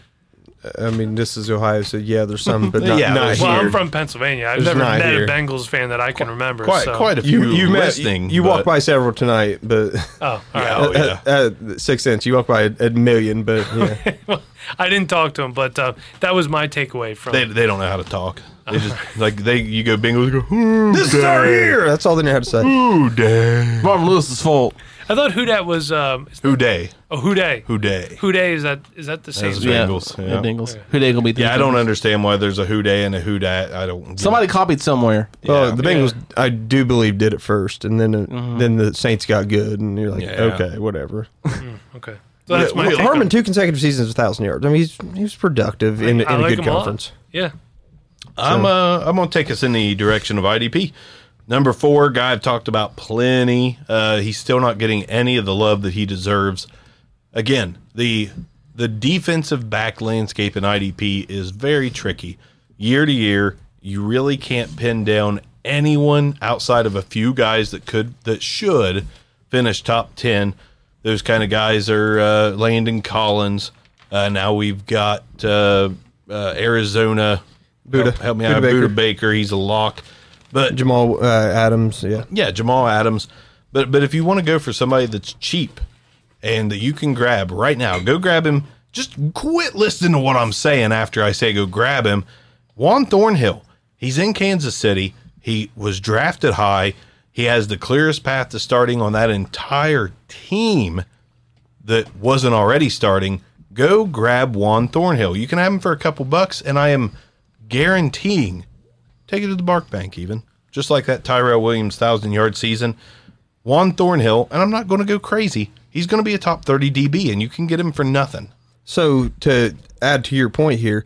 I mean, this is Ohio, so yeah, there's some, but not, Yeah, not there's- Well, here. I'm from Pennsylvania. I've There's never not met here. a Bengals fan that I can remember. Quite, so. quite a few you you met listening. you, you but- walked by several tonight, but Oh, all right. Oh, yeah. uh, uh, six cents. You walked by a, a million, but yeah. I didn't talk to him, but uh, that was my takeaway from. They, they don't know how to talk. They just like they you go Bengals, you go ooh, this is our year. That's all they know how to say. ooh day, Marvin Lewis's fault. I thought Who Dat was. Um, who day, oh, Who Day. who day. Who Day is that? Is that the same? That's thing? right. Bengals, Yeah, yeah. yeah. Bengals. Who they gonna beat? the Yeah, I don't Bengals? understand why there's a who day and a who dat. I don't. Somebody copied somewhere. Well, Yeah. the Bengals, I do believe, did it first, and then uh, then the Saints got good, and you're like, Yeah. okay, whatever. Okay. So that's my Well, take Harmon, on- two consecutive seasons, a thousand yards. I mean, he's he was productive in, in I a like good him a lot. conference. Yeah. I'm uh I'm gonna take us in the direction of I D P. Number four guy I've talked about plenty. Uh, he's still not getting any of the love that he deserves. Again, the the defensive back landscape in I D P is very tricky. Year to year, you really can't pin down anyone outside of a few guys that could that should finish top ten. Those kind of guys are uh, Landon Collins. Uh, now we've got uh, uh, Arizona. Buda. Help, help me Buda out. Baker. Buda Baker. He's a lock. But Jamal uh, Adams, yeah. yeah, Jamal Adams. But but if you want to go for somebody that's cheap and that you can grab right now, go grab him. Just quit listening to what I'm saying after I say go grab him. Juan Thornhill. He's in Kansas City. He was drafted high. He has the clearest path to starting on that entire team that wasn't already starting. Go grab Juan Thornhill. You can have him for a couple bucks, and I am guaranteeing take it to the Bark Bank even. Just like that Tyrell Williams thousand-yard season. Juan Thornhill, and I'm not going to go crazy, he's going to be a top thirty D B, and you can get him for nothing. So to add to your point here,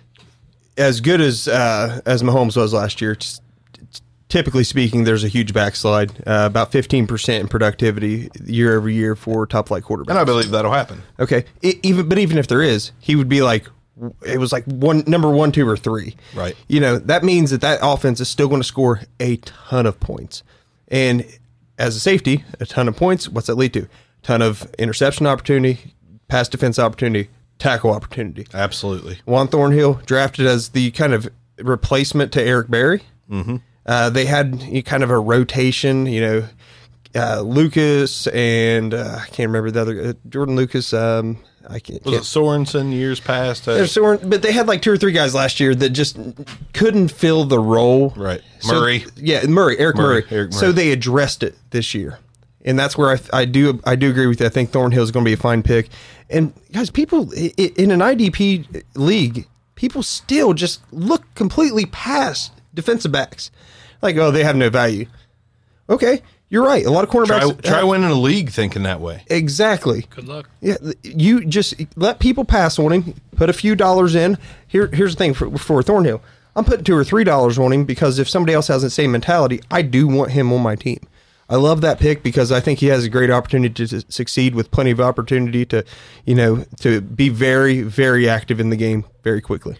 as good as uh, as Mahomes was last year, t- typically speaking, there's a huge backslide, uh, about fifteen percent in productivity year over year for top flight quarterbacks. And I believe that'll happen. Okay, it, even but even if there is, he would be like it was like one number one, two, or three. Right. You know that means that that offense is still going to score a ton of points, and as a safety, a ton of points. What's that lead to? A ton of interception opportunity, pass defense opportunity, tackle opportunity. Absolutely. Juan Thornhill drafted as the kind of replacement to Eric Berry. Mm-hmm. Uh, they had you know, kind of a rotation, you know, uh, Lucas and uh, I can't remember the other uh, Jordan Lucas. Um, I can't. Was can't it Sorensen years past? Uh, There's Soren- but they had like two or three guys last year that just couldn't fill the role. Right. So- Murray. yeah, Murray, Eric Murray, Murray. Eric So Murray. they addressed it this year, and that's where I, I do I do agree with you. I think Thornhill is going to be a fine pick. And guys, people i- i- in an I D P league, people still just look completely past defensive backs, like oh they have no value. Okay, you're right. A lot of cornerbacks Try, try winning a league thinking that way. exactly. Good luck. Yeah, you just let people pass on him. Put a few dollars in. Here, here's the thing for, for Thornhill. I'm putting two or three dollars on him because if somebody else has the same mentality, I do want him on my team. I love that pick because I think he has a great opportunity to succeed with plenty of opportunity to, you know, to be very, very active in the game very quickly.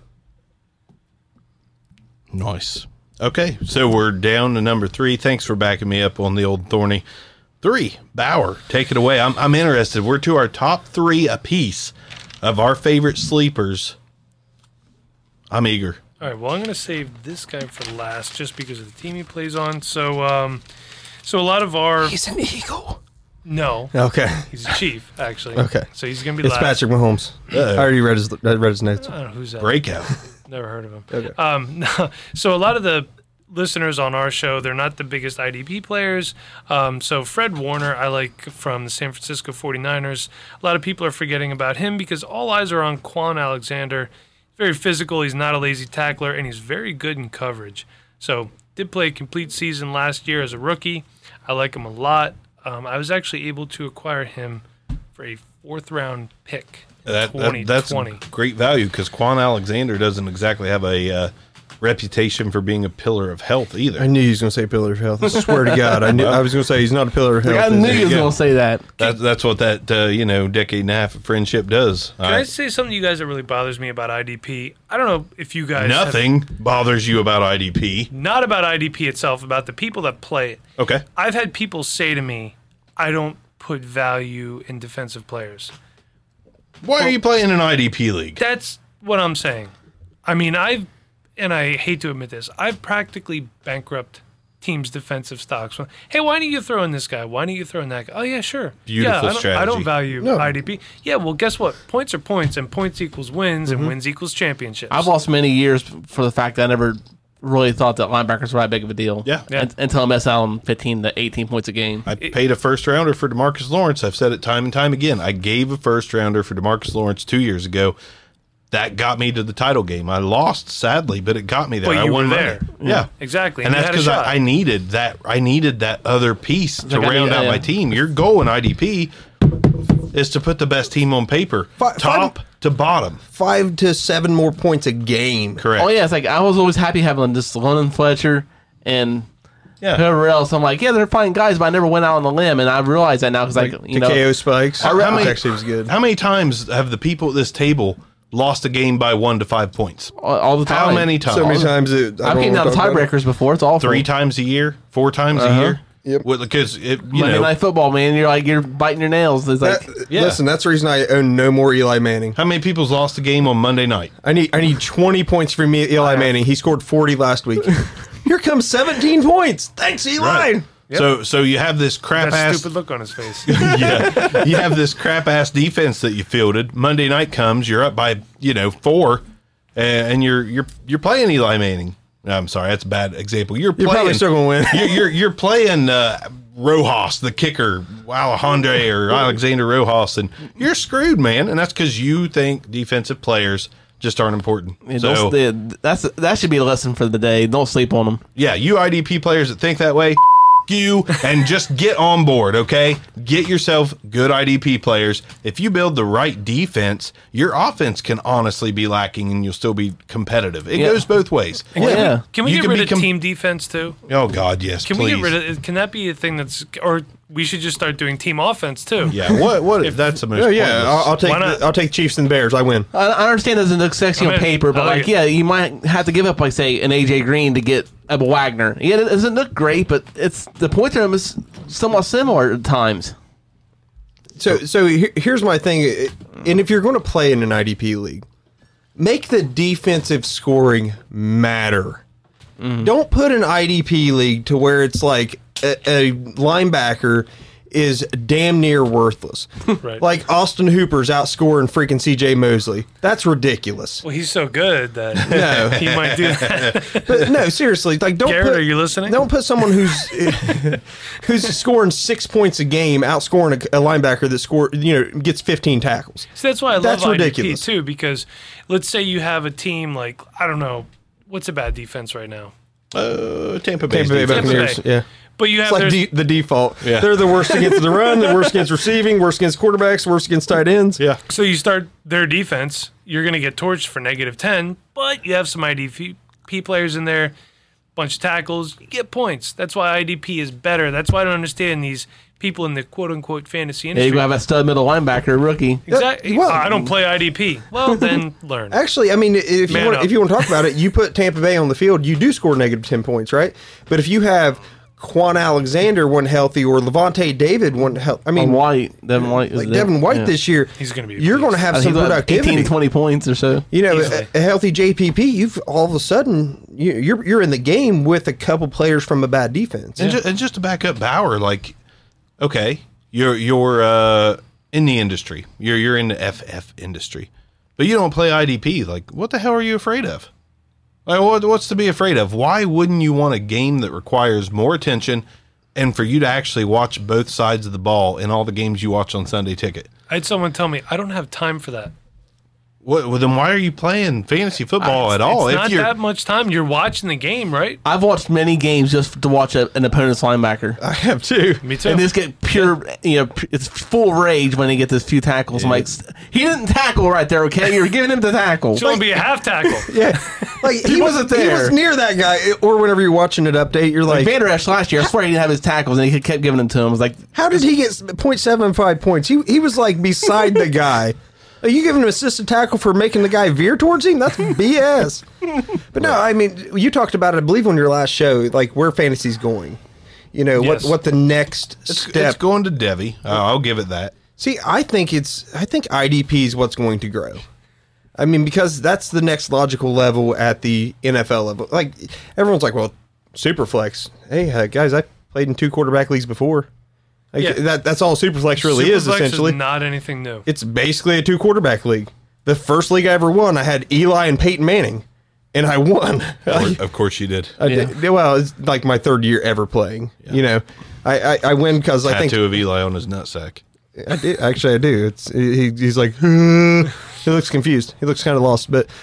Nice. Okay, so we're down to number three. Thanks for backing me up on the old Thorny. Three, Bauer, take it away. I'm I'm interested. We're to our top three apiece of our favorite sleepers. I'm eager. All right. Well, I'm going to save this guy for last just because of the team he plays on. So, um, so a lot of our He's an Eagle. no, Okay. he's a Chief actually. Okay. So he's going to be It's last. Patrick Mahomes. I already read his, I read his notes. I don't know who's that. Breakout. Never heard of him. Um, no, so a lot of the listeners on our show, they're not the biggest I D P players. Um, so Fred Warner, I like from the San Francisco forty-niners. A lot of people are forgetting about him because all eyes are on Quan Alexander. He's very physical. He's not a lazy tackler, and he's very good in coverage. So did play a complete season last year as a rookie. I like him a lot. Um, I was actually able to acquire him for for a fourth round pick. That, that that's great value because Quan Alexander doesn't exactly have a uh, reputation for being a pillar of health either. I knew he was going to say pillar of health. I swear to God, I knew I was going to say he's not a pillar of health. Like, I knew he was going to say that. that. That's what that uh, you know decade and a half of friendship does. Can I, I say something to you guys that really bothers me about I D P? I don't know if you guys nothing have, bothers you about I D P. Not about I D P itself, about the people that play it. Okay, I've had people say to me, "I don't put value in defensive players." Why well, are you playing in an I D P league? That's what I'm saying. I mean, I've, and I hate to admit this, I've practically bankrupt teams' defensive stocks. Hey, why don't you throw in this guy? Why don't you throw in that guy? Oh, yeah, sure. Beautiful yeah, I don't, strategy. I don't value no. I D P. Yeah, well, guess what? Points are points, and points equals wins, mm-hmm. and wins equals championships. I've lost many years for the fact that I never really thought that linebackers were that big of a deal. Yeah. yeah. Until I messed out on fifteen to eighteen points a game. I paid a first rounder for DeMarcus Lawrence. I've said it time and time again. I gave a first rounder for DeMarcus Lawrence two years ago. That got me to the title game. I lost, sadly, but it got me there. But I you won were there. Yeah. yeah. Exactly. And, and that's because I, I needed that I needed that other piece to like round need, out yeah. my team. Your goal in I D P is to put the best team on paper. Five, top five, to bottom. Five to seven more points a game. Correct. Oh, yeah. It's like I was always happy having just London Fletcher and yeah. whoever else. I'm like, yeah, they're fine guys, but I never went out on the limb. And I realized that now because, like, like, you know. K O Spikes. How many, actually was good. How many times have the people at this table lost a game by one to five points? All, all the time. How many times? So many times. It, I've came down to tiebreakers before. It's awful. Three times a year? Four times Uh-huh. a year? Yep. Well, because it, you Monday know, Night Football, man. You're like, you're biting your nails. It's like, That, Yeah. Listen, that's the reason I own no more Eli Manning. how many people's lost a game on Monday night? I need I need twenty points from me, Eli Manning. He scored forty last week. Here comes seventeen points. Thanks, Eli. Right. So, so you have this crap that ass. stupid look on his face. yeah, you have this crap ass defense that you fielded. Monday night comes, you're up by you know four, and you're you're you're playing Eli Manning. I'm sorry, that's a bad example. You're You're playing, probably still gonna win. you're, you're you're playing uh, Rojas, the kicker, Alejandro or Alexander Rojas, and you're screwed, man. And that's because you think defensive players just aren't important. yeah, So don't- that's that should be a lesson for the day. Don't sleep on them. yeah, you I D P players that think that way, you and just get on board, okay? Get yourself good I D P players. If you build the right defense, your offense can honestly be lacking and you'll still be competitive. It Yeah. goes both ways. Can we- Yeah. Can we You get can rid of become- team defense too? Oh God, yes, Can please. we get rid of? Can that be a thing that's, or we should just start doing team offense too? Yeah, what what if that's the most Oh yeah, pointless. I'll, I'll take Why not? the, I'll take Chiefs and Bears. I win. I, I understand it doesn't look sexy I'm on in. paper, but I like like, it. yeah, you might have to give up, like, say, an A J Green to get Ebba Wagner. Yeah, it doesn't look great, but it's the point to him is somewhat similar at times. So so here, here's my thing. And if you're going to play in an I D P league, make the defensive scoring matter. Don't put an I D P league to where it's like a, a linebacker is damn near worthless. Right. Like Austin Hooper's outscoring freaking C J Mosley. That's ridiculous. Well, he's so good that No. he might do that. But no, seriously, like don't Garrett, put, are you listening? Don't put someone who's who's scoring six points a game outscoring a, a linebacker that score you know gets fifteen tackles. So that's why I That's love ridiculous. I D P too, because let's say you have a team like, I don't know, what's a bad defense right now? Uh, Tampa Bay. Tampa Bay Tampa Buccaneers, Bay. yeah. But you have It's like there's- de- the default. Yeah. They're the worst against the run, the worst against receiving, worst against quarterbacks, worst against tight ends. Yeah. so you start their defense, you're going to get torched for negative ten, but you have some I D P players in there, bunch of tackles, you get points. That's why I D P is better. That's why I don't understand these people in the quote-unquote fantasy Yeah, industry. you have a stud middle linebacker, rookie. Exactly. Well- I don't play I D P. Well, then learn. Actually, I mean, if you Man want, up. if you want to talk about it, you put Tampa Bay on the field, you do score negative ten points, right? But if you have Quan Alexander wasn't healthy or Levante David wasn't healthy, I mean, On White, Devin White. is like there. Devin White Yeah. this year, He's gonna be a you're going to beast. have I some think he'll have productivity. eighteen, twenty points or so. You know, Easily. a, a healthy J P P, you've all of a sudden you- you're you're in the game with a couple players from a bad defense. And, ju- and just to back up Bauer, like, okay, you're you're uh, in the industry, you're you're in the F F industry, but you don't play I D P. Like, what the hell are you afraid of? Like, what, what's to be afraid of? Why wouldn't you want a game that requires more attention, and for you to actually watch both sides of the ball in all the games you watch on Sunday Ticket? I had someone tell me, I don't have time for that. Well, well, then why are you playing fantasy football at all? It's if not you're that much time. You're watching the game, right? I've watched many games just to watch a, an opponent's linebacker. I have too. Me too. And just get pure, you know, p- it's full rage when he gets his few tackles. I'm like, he didn't tackle right there, okay? You're giving him the tackle. It's going to be a half tackle. Yeah, like he, He was wasn't He there. was near that guy, or whenever you're watching it update, you're Like like, Vander Esch last year, I swear he didn't have his tackles, and he kept giving them to him. I was like, how did he get point seven five points? He he was like beside the guy. Are you giving him assisted tackle for making the guy veer towards him? That's B S. But no, I mean, you talked about it, I believe, on your last show, like where fantasy's going. You know, Yes. what what the next it's, step. it's going to Devi. Uh, I'll give it that. See, I think it's I think I D P is what's going to grow. I mean, because that's the next logical level at the N F L level. Like everyone's like, well, Superflex. Hey, uh, guys, I played in two quarterback leagues before. Like, Yeah. that that's all Superflex really is Superflex essentially. not anything new. It's basically a two quarterback league. The first league I ever won, I had Eli and Peyton Manning, and I won. Or- of course you did. I did, well, it's like my third year ever playing. You know, I I, I win because I think Tattoo of Eli on his nutsack. I do. Actually, I do. It's he, he's like "Huh." He looks confused. He looks kind of lost. But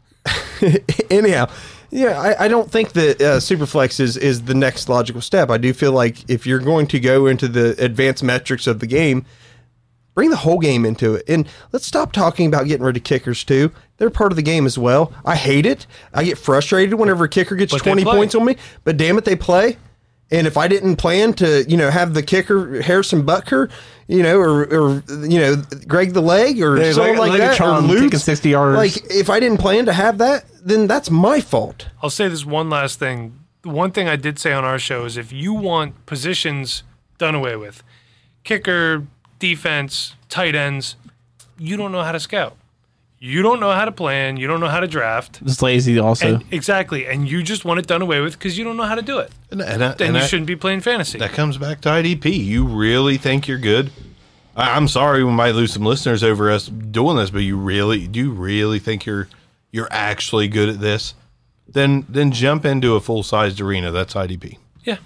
anyhow, yeah, I, I don't think that uh, Superflex is is the next logical step. I do feel like if you're going to go into the advanced metrics of the game, bring the whole game into it, and let's stop talking about getting rid of kickers too. They're part of the game as well. I hate it. I get frustrated whenever a kicker gets But they twenty play. points on me. But damn it, they play. And if I didn't plan to, you know, have the kicker Harrison Butker, you know, or, or you know, Greg the Leg or Yeah, something like- like, like a that, or Tron Lutz, kicking sixty yards. Like, if I didn't plan to have that, then that's my fault. I'll say this one last thing. The one thing I did say on our show is if you want positions done away with, kicker, defense, tight ends, you don't know how to scout. You don't know how to plan. You don't know how to draft. just lazy also. And, exactly. And you just want it done away with because you don't know how to do it. And, and, I- Then and you I- shouldn't be playing fantasy. That comes back to I D P. You really think you're good? I, I'm sorry, we might lose some listeners over us doing this, but you really do you really think you're you're actually good at this? Then then jump into a full sized arena. That's I D P. Yeah.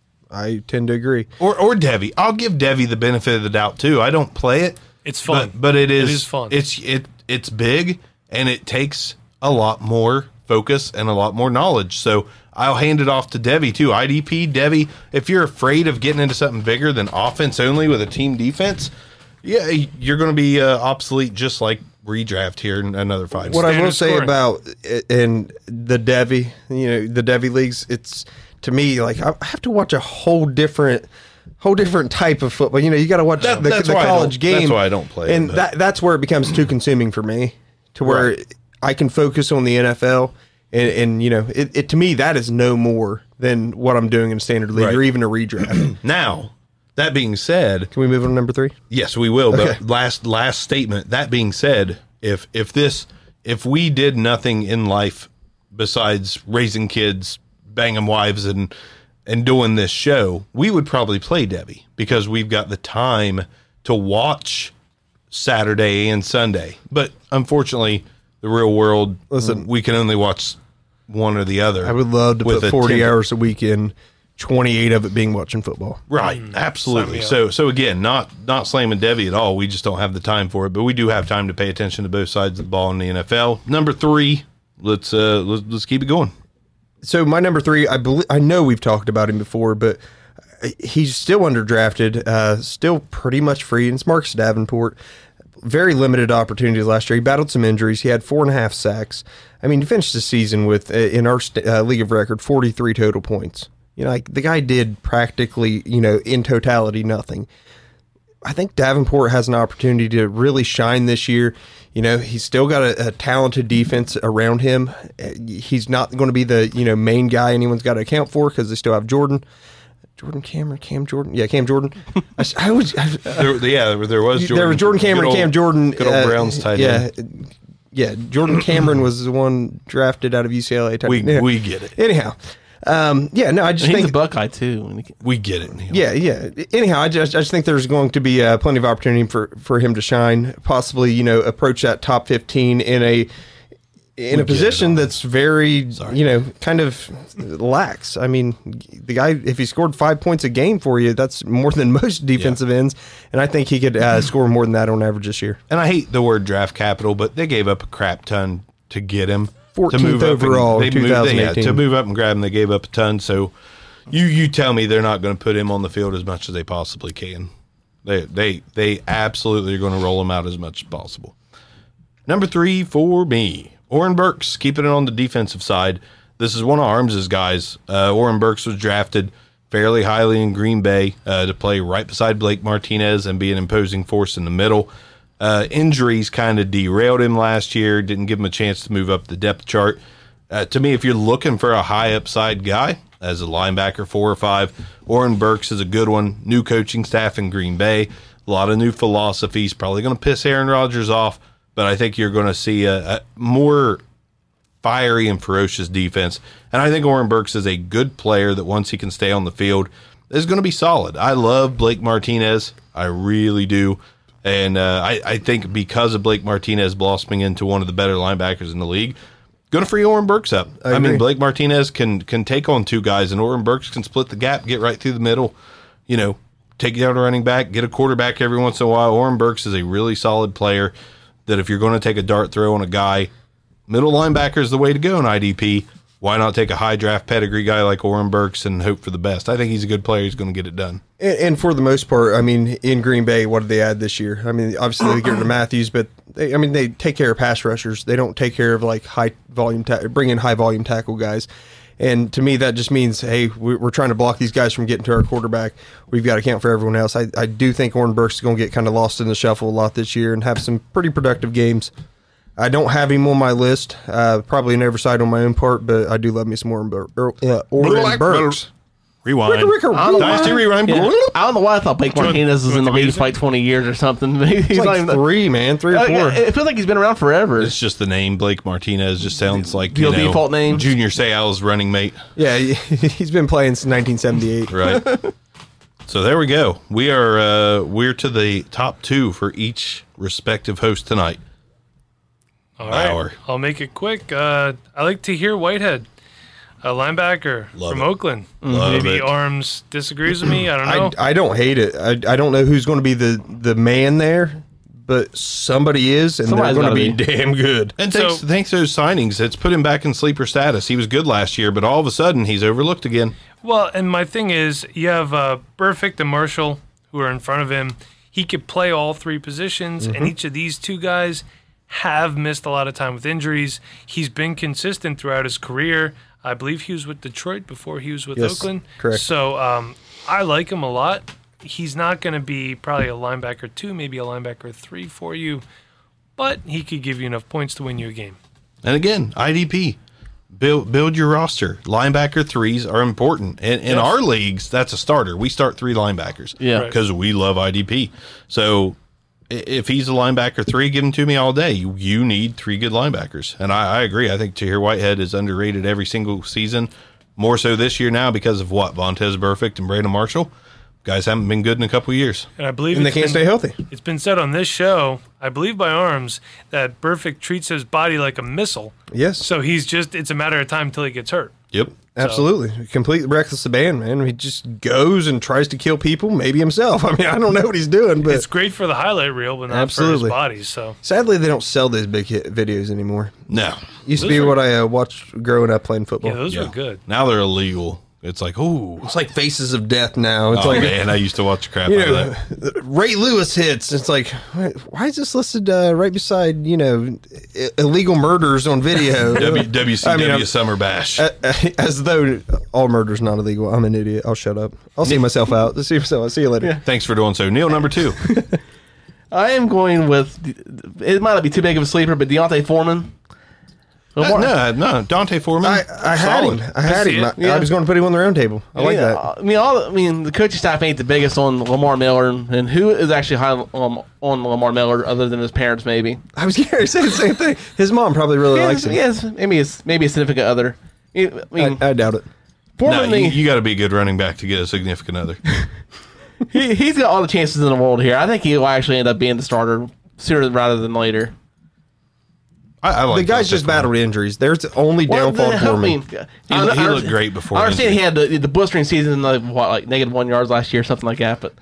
I tend to agree. Or or Devi. I'll give Devi the benefit of the doubt too. I don't play it. It's fun. But, but it is It is fun. It's it it's big and it takes a lot more focus and a lot more knowledge. So I'll hand it off to Devi too. I D P, Devi, if you're afraid of getting into something bigger than offense only with a team defense, yeah, you're going to be uh, obsolete just like redraft here in another five. What I will Standard say scoring. about i- in the Devi, you know, the Devi leagues, it's to me like I have to watch a whole different, whole different type of football. You know, you got to watch That- the, that's the why I college don't- that's game. why I don't play it, and but- that that's where it becomes too consuming for me, to where Right. I can focus on the N F L. And, and you know, it, it to me that is no more than what I'm doing in a standard league Right. or even a redraft. Now, that being said, Can we move on to number three? yes, we will. But Okay. last last statement. That being said, if if this if we did nothing in life besides raising kids, banging wives, and and doing this show, we would probably play Debbie because we've got the time to watch Saturday and Sunday. But unfortunately, the real world, Listen. we can only watch one or the other. I would love to with put a forty ten- hours a week in, twenty-eight of it being watching football. Right, Sign absolutely. me up. So, so again, not not slamming Debbie at all. We just don't have the time for it, but we do have time to pay attention to both sides of the ball in the N F L. Number three, let's uh, let's, let's keep it going. So my number three, I believe, I know we've talked about him before, but he's still underdrafted, uh, still pretty much free. And it's Marcus Davenport. Very limited opportunities last year. He battled some injuries. He had four and a half sacks. I mean, he finished the season with, uh, in our st- uh, league of record, forty-three total points. You know, like the guy did practically, you know, in totality, nothing. I think Davenport has an opportunity to really shine this year. You know, he's still got a, a talented defense around him. Uh, He's not going to be the, you know, main guy anyone's got to account for because they still have Jordan. Jordan Cameron, Cam Jordan. Yeah, Cam Jordan. I, s- I was, I, There, yeah, there was Jordan, there was Jordan Cameron, good old- Cam Jordan. good old uh, Browns tight yeah, end. Yeah, Jordan Cameron was the one drafted out of U C L A. Tight We end. Yeah. we get it. Anyhow, um, yeah, no, I just He's think a Buckeye too. And he- We get it. Neil. yeah, yeah. Anyhow, I just, I just think there's going to be uh, plenty of opportunity for, for him to shine, possibly, you know, approach that top fifteen in a in a position that's very, Sorry. you know, kind of lax. I mean, the guy, if he scored five points a game for you, that's more than most defensive yeah. ends. And I think he could uh, score more than that on average this year. And I hate the word draft capital, but they gave up a crap ton to get him. fourteenth to move overall, up and, they twenty eighteen. Moved, yeah, to move up and grab him, they gave up a ton. So you you tell me they're not going to put him on the field as much as they possibly can. They they they absolutely are going to roll him out as much as possible. Number three for me. Oren Burks, keeping it on the defensive side. This is one of Arms' guys. Uh, Oren Burks was drafted fairly highly in Green Bay uh, to play right beside Blake Martinez and be an imposing force in the middle. Uh, injuries kind of derailed him last year, didn't give him a chance to move up the depth chart. Uh, to me, if you're looking for a high upside guy as a linebacker, four or five, Oren Burks is a good one. New coaching staff in Green Bay, a lot of new philosophies, probably going to piss Aaron Rodgers off. But I think you're going to see a, a more fiery and ferocious defense. And I think Oren Burks is a good player that once he can stay on the field is going to be solid. I love Blake Martinez. I really do. And uh, I, I think because of Blake Martinez blossoming into one of the better linebackers in the league, going to free Oren Burks up. I, I mean, Blake Martinez can can take on two guys, and Oren Burks can split the gap, get right through the middle, you know, take down a running back, get a quarterback every once in a while. Oren Burks is a really solid player that if you're going to take a dart throw on a guy, middle linebacker is the way to go in I D P. Why not take a high draft pedigree guy like Oren Burks and hope for the best? I think he's a good player. He's going to get it done. And, and for the most part, I mean, in Green Bay, what did they add this year? I mean, obviously they get rid of Matthews, but they, I mean, they take care of pass rushers. They don't take care of like high volume, ta- bring in high volume tackle guys. And to me, that just means, hey, we're trying to block these guys from getting to our quarterback. We've got to account for everyone else. I, I do think Oren Burks is going to get kind of lost in the shuffle a lot this year and have some pretty productive games. I don't have him on my list. Uh, probably an oversight on my own part, but I do love me some Oren, Bur- uh, Oren Burks. Rewind. Ricka, Ricka, rewind. Dynasty rewind. Yeah. I don't know why I thought Blake Martinez was in the league for like twenty years or something. He's it's like not even three, man. Three or four. It feels like he's been around forever. It's just the name Blake Martinez just sounds like you Your know, default name. Junior Seau's running mate. Yeah, he's been playing since nineteen seventy-eight. Right. So there we go. We are uh, we're to the top two for each respective host tonight. All right. Hour. I'll make it quick. Uh, I like Tahir Whitehead. A linebacker Love from it. Oakland. Love Maybe it. Arms disagrees with me. I don't know. I, I don't hate it. I, I don't know who's going to be the, the man there, but somebody is, and Somebody's they're going to be, gotta be. damn good. And So- thanks, thanks to those signings, it's put him back in sleeper status. He was good last year, but all of a sudden he's overlooked again. Well, and my thing is, you have uh, Burfict and Marshall who are in front of him. He could play all three positions, Mm-hmm. and each of these two guys have missed a lot of time with injuries. He's been consistent throughout his career. I believe he was with Detroit before he was with Yes, Oakland. correct. So um, I like him a lot. He's not going to be probably a linebacker two, maybe a linebacker three for you, but he could give you enough points to win you a game. And again, I D P. Build build your roster. Linebacker threes are important. In, in Yes. our leagues, that's a starter. We start three linebackers. Yeah. Right. Because we love I D P. So i- if he's a linebacker three, give him to me all day. You, you need three good linebackers. And I, I agree. I think Tahir Whitehead is underrated every single season. More so this year now because of what? Vontez Burfict and Brandon Marshall. Guys haven't been good in a couple of years. And I believe And they it's can't been- stay healthy. It's been said on this show, I believe by Arms, that Burfict treats his body like a missile. Yes. So he's just, it's a matter of time until he gets hurt. Yep. Absolutely. Completely reckless abandon, man. He just goes and tries to kill people, maybe himself. I mean, I don't know what he's doing, but It's great for the highlight reel, but not Absolutely. for his body. So sadly, they don't sell those big hit videos anymore. No. Used to Those be are- what I uh, watched growing up playing football. yeah, those Yeah. were good. Now they're illegal. It's like, ooh. It's like Faces of Death now. It's Oh, like, man, I used to watch the crap you out know, of that. Ray Lewis hits. It's like, why why is this listed uh, right beside, you know, i- illegal murders on video? W- W C W I mean, I'm- Summer Bash. Uh, uh, as though all murder's not illegal. I'm an idiot. I'll shut up. I'll see myself out. See myself. See you later. Thanks for doing so. Neil, number two. I am going with, it might not be too big of a sleeper, but Deontay Foreman. Uh, no, no, Dante Foreman. I, I had solid. him. I had see him. it. I, Yeah. I was going to put him on the round table. I like mean, that. uh, I mean, all. I mean, the coaching staff ain't the biggest on Lamar Miller, and who is actually high um, on Lamar Miller other than his parents, maybe. I was going to say the same thing. His mom probably really likes Yes, him. yes, maybe it's maybe a significant other. I mean, I, I doubt it. No, Foreman, you, you got to be a good running back to get a significant other. he, he's got all the chances in the world here. I think he will actually end up being the starter sooner rather than later. I, I like the guy's Dustin just battled injuries. There's the only Well, downfall then, for I me. mean, He, I- he I- looked great before. I understand injury. he had the, the blistering season, like what, like negative one yards last year, something like that. But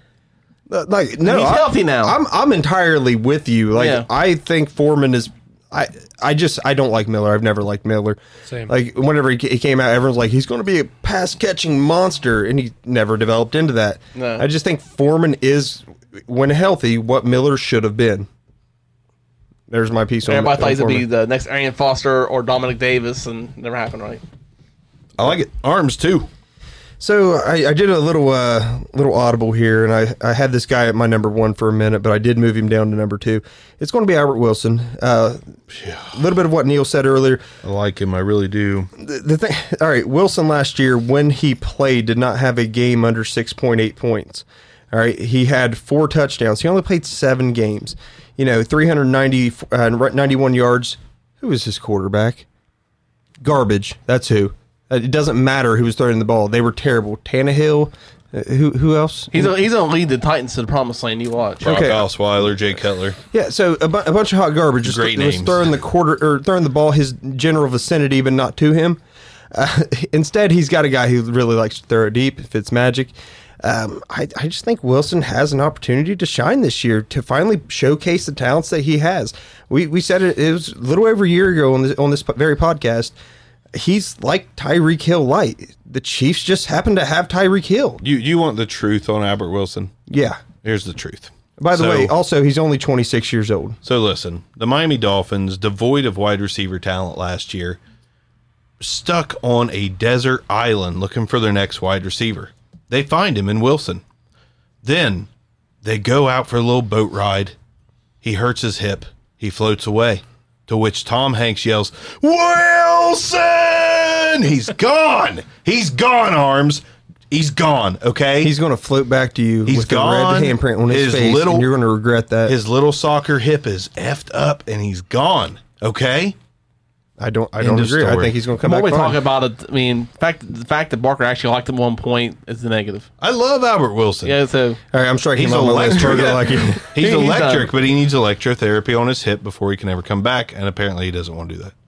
Uh, like no, He's I- healthy now. I'm I'm entirely with you. Like Yeah. I think Foreman is. I I just I don't like Miller. I've never liked Miller. Same. Like whenever he, he came out, everyone's like he's going to be a pass catching monster, and he never developed into that. No. I just think Foreman is, when healthy, what Miller should have been. There's my piece on. everybody on thought he was gonna be Foreman. the next Arian Foster or Dominic Davis, and never happened, right? I like it. Arms too. So I, I did a little uh, little audible here, and I, I had this guy at my number one for a minute, but I did move him down to number two. It's going to be Albert Wilson. Uh, a little bit of what Neil said earlier. I like him. I really do. The, the thing, all right, Wilson last year when he played did not have a game under six point eight points. All right, he had four touchdowns. He only played seven games. You know, three hundred ninety, uh, ninety-one yards. Who was his quarterback? Garbage. That's who. Uh, It doesn't matter who was throwing the ball. They were terrible. Tannehill. Uh, who who else? He's a, he's gonna lead the Titans to the promised land. You watch. Brock Okay. Osweiler, Jay Cutler. Yeah, so a, bu- a bunch of hot garbage. Just Great was names. throwing the quarter or throwing the ball his general vicinity, but not to him. Uh, instead, he's got a guy who really likes to throw it deep. If it's magic, um, I, I just think Wilson has an opportunity to shine this year to finally showcase the talents that he has. We we said it, it was a little over a year ago on this on this very podcast. He's like Tyreek Hill light. The Chiefs just happen to have Tyreek Hill. You you want the truth on Albert Wilson? Yeah. Here's the truth. By the So- way, also he's only twenty-six years old. So listen, the Miami Dolphins, devoid of wide receiver talent last year, stuck on a desert island looking for their next wide receiver. They find him in Wilson. Then they go out for a little boat ride. He hurts his hip. He floats away. To which Tom Hanks yells, Wilson! He's gone. He's gone, Arms. He's gone, okay? He's going to float back to you He's with gone. a red handprint on his, His face, little- and you're going to regret that. His little soccer hip is effed up, and he's gone, okay? I don't. I End don't of agree. I story. think he's going to The come more back we fine. talk about it, I mean, fact the fact that Barker actually liked him at one point is the negative. I love Albert Wilson. Yeah, so All right, I'm striking He's him on my list. electric. Burger like you. He's He's electric, done. but he needs electrotherapy on his hip before he can ever come back, and apparently he doesn't want to do that.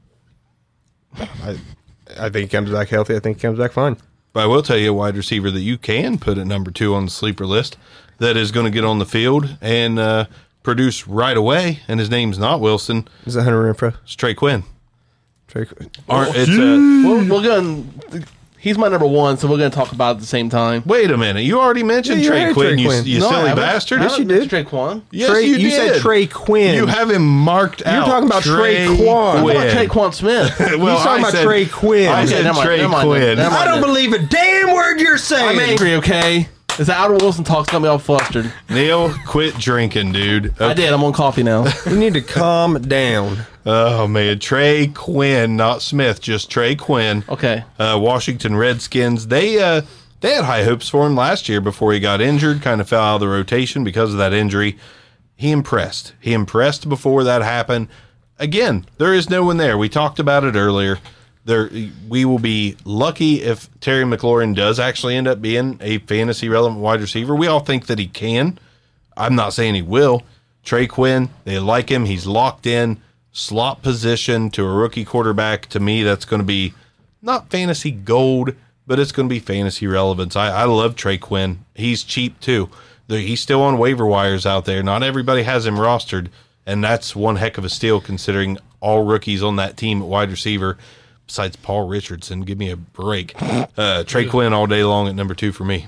I, I think he comes back healthy. I think he comes back fine. But I will tell you a wide receiver that you can put at number two on the sleeper list that is going to get on the field and uh, produce right away, and his name's not Wilson. Is that Hunter Renfro? It's Trey Quinn. Trey, Aren't, it's, uh, we're, we're going. He's my number one, so we're going to talk about it at the same time. wait a minute. You already mentioned Yeah, you Trey had Quinn, Trey you, Quinn. you No, I silly haven't. bastard. I Yes, you haven't did. Drake Quan. Yes, Trey, you you did. said Trey Quinn. You have him marked out. talking about Trey Quan. What Quinn. about Trey Quan Smith? Well, He's talking I about said- Trey Quinn. I Okay, said never mind, Trey never mind, Quinn. never mind. I don't believe a damn word you're saying. I'm angry, okay? Is that Albert Wilson talk's got me all flustered. Neil, quit drinking, dude. I did. I'm on coffee now. You need to calm down. Oh, man. Trey Quinn, not Smith, just Trey Quinn. Okay. Uh, Washington Redskins, they uh, they had high hopes for him last year before he got injured, kind of fell out of the rotation because of that injury. He impressed. He impressed before that happened. Again, there is no one there. We talked about it earlier. There, we will be lucky if Terry McLaurin does actually end up being a fantasy relevant wide receiver. We all think that he can. I'm not saying he will. Trey Quinn, they like him. He's locked in, slot position to a rookie quarterback. To me, that's going to be not fantasy gold, but it's going to be fantasy relevance. I, I love Trey Quinn. He's cheap too. There- He's still on waiver wires out there. Not everybody has him rostered, and that's one heck of a steal considering all rookies on that team at wide receiver. Besides Paul Richardson, give me a break. Uh, Trey Quinn all day long at number two for me.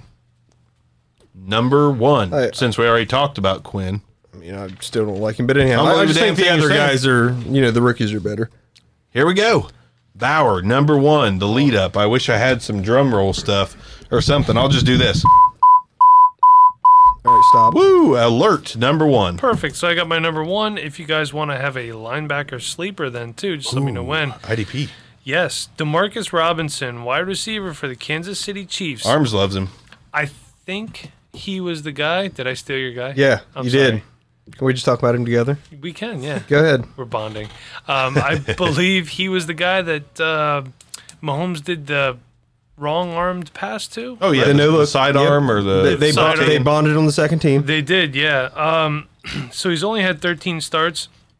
Number one, I- since we already talked about Quinn. You know, I still don't like him, but anyhow, I'm I, I gonna just damn think the thing other you're saying. guys are, you know, the rookies are better. Here we go. Bauer, number one, the lead up. I wish I had some drum roll stuff or something. I'll just do this. All right, stop. Woo, alert, number one. Perfect. So I got my number one. If you guys want to have a linebacker sleeper, then too, just let me know when. I D P. Yes, Demarcus Robinson, wide receiver for the Kansas City Chiefs. Arms loves him. I think he was the guy. Did I steal your guy? Yeah, I'm you sorry. did. Can we just talk about him together? We can, yeah. Go ahead. We're bonding. Um, I believe he was the guy that uh, Mahomes did the wrong-armed pass to. Oh, yeah. The The, no the look. sidearm Yep. or the. They, they, Side bond, they arm. bonded on the second team. They did, yeah. Um, so he's only had thirteen starts,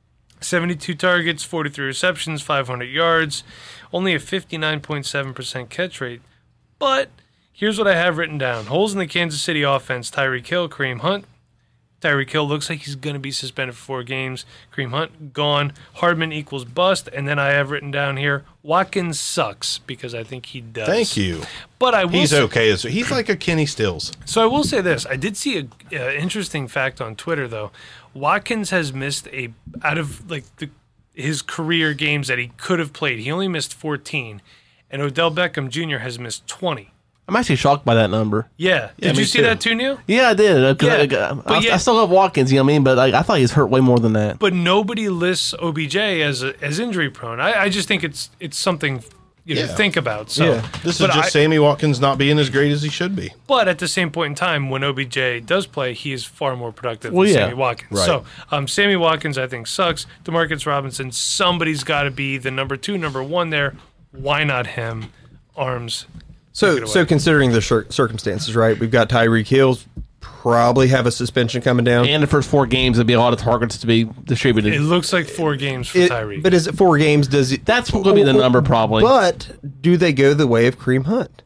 seventy-two targets, forty-three receptions, five hundred yards, only a fifty-nine point seven percent catch rate. But here's what I have written down. Holes in the Kansas City offense, Tyreek Hill, Kareem Hunt. Tyreek Hill looks like he's going to be suspended for four games. Kareem Hunt, gone. Hardman equals bust. And then I have written down here, Watkins sucks, because I think he does. Thank you. But I will He's say, okay. So he's like a Kenny Stills. So I will say this. I did see an interesting fact on Twitter, though. Watkins has missed a, out of like the, his career games that he could have played, he only missed fourteen. And Odell Beckham Junior has missed twenty. I'm actually shocked by that number. Yeah. Yeah, Did me you see too. that too, Neil? Yeah, I did. Uh, 'cause Yeah, I, I, but I, yet- I still love Watkins, you know what I mean? But like, I thought he was hurt way more than that. But nobody lists O B J as a, as injury prone. I, I just think it's it's something you know Yeah. to think about. So, Yeah. This is but just I- Sammy Watkins not being as great as he should be. But at the same point in time, when O B J does play, he is far more productive Well, than yeah. Sammy Watkins. Right. So um, Sammy Watkins, I think, sucks. Demarcus Robinson, somebody's got to be the number two, number one there. Why not him? Arms. Take it So, away. so considering the cir- circumstances, right? We've got Tyreek Hill probably have a suspension coming down. And the first four games, there'd be a lot of targets to be distributed. It looks like four games for It- Tyreek. but is it four games? Does it? That's going to be the number probably. But do they go the way of Kareem Hunt?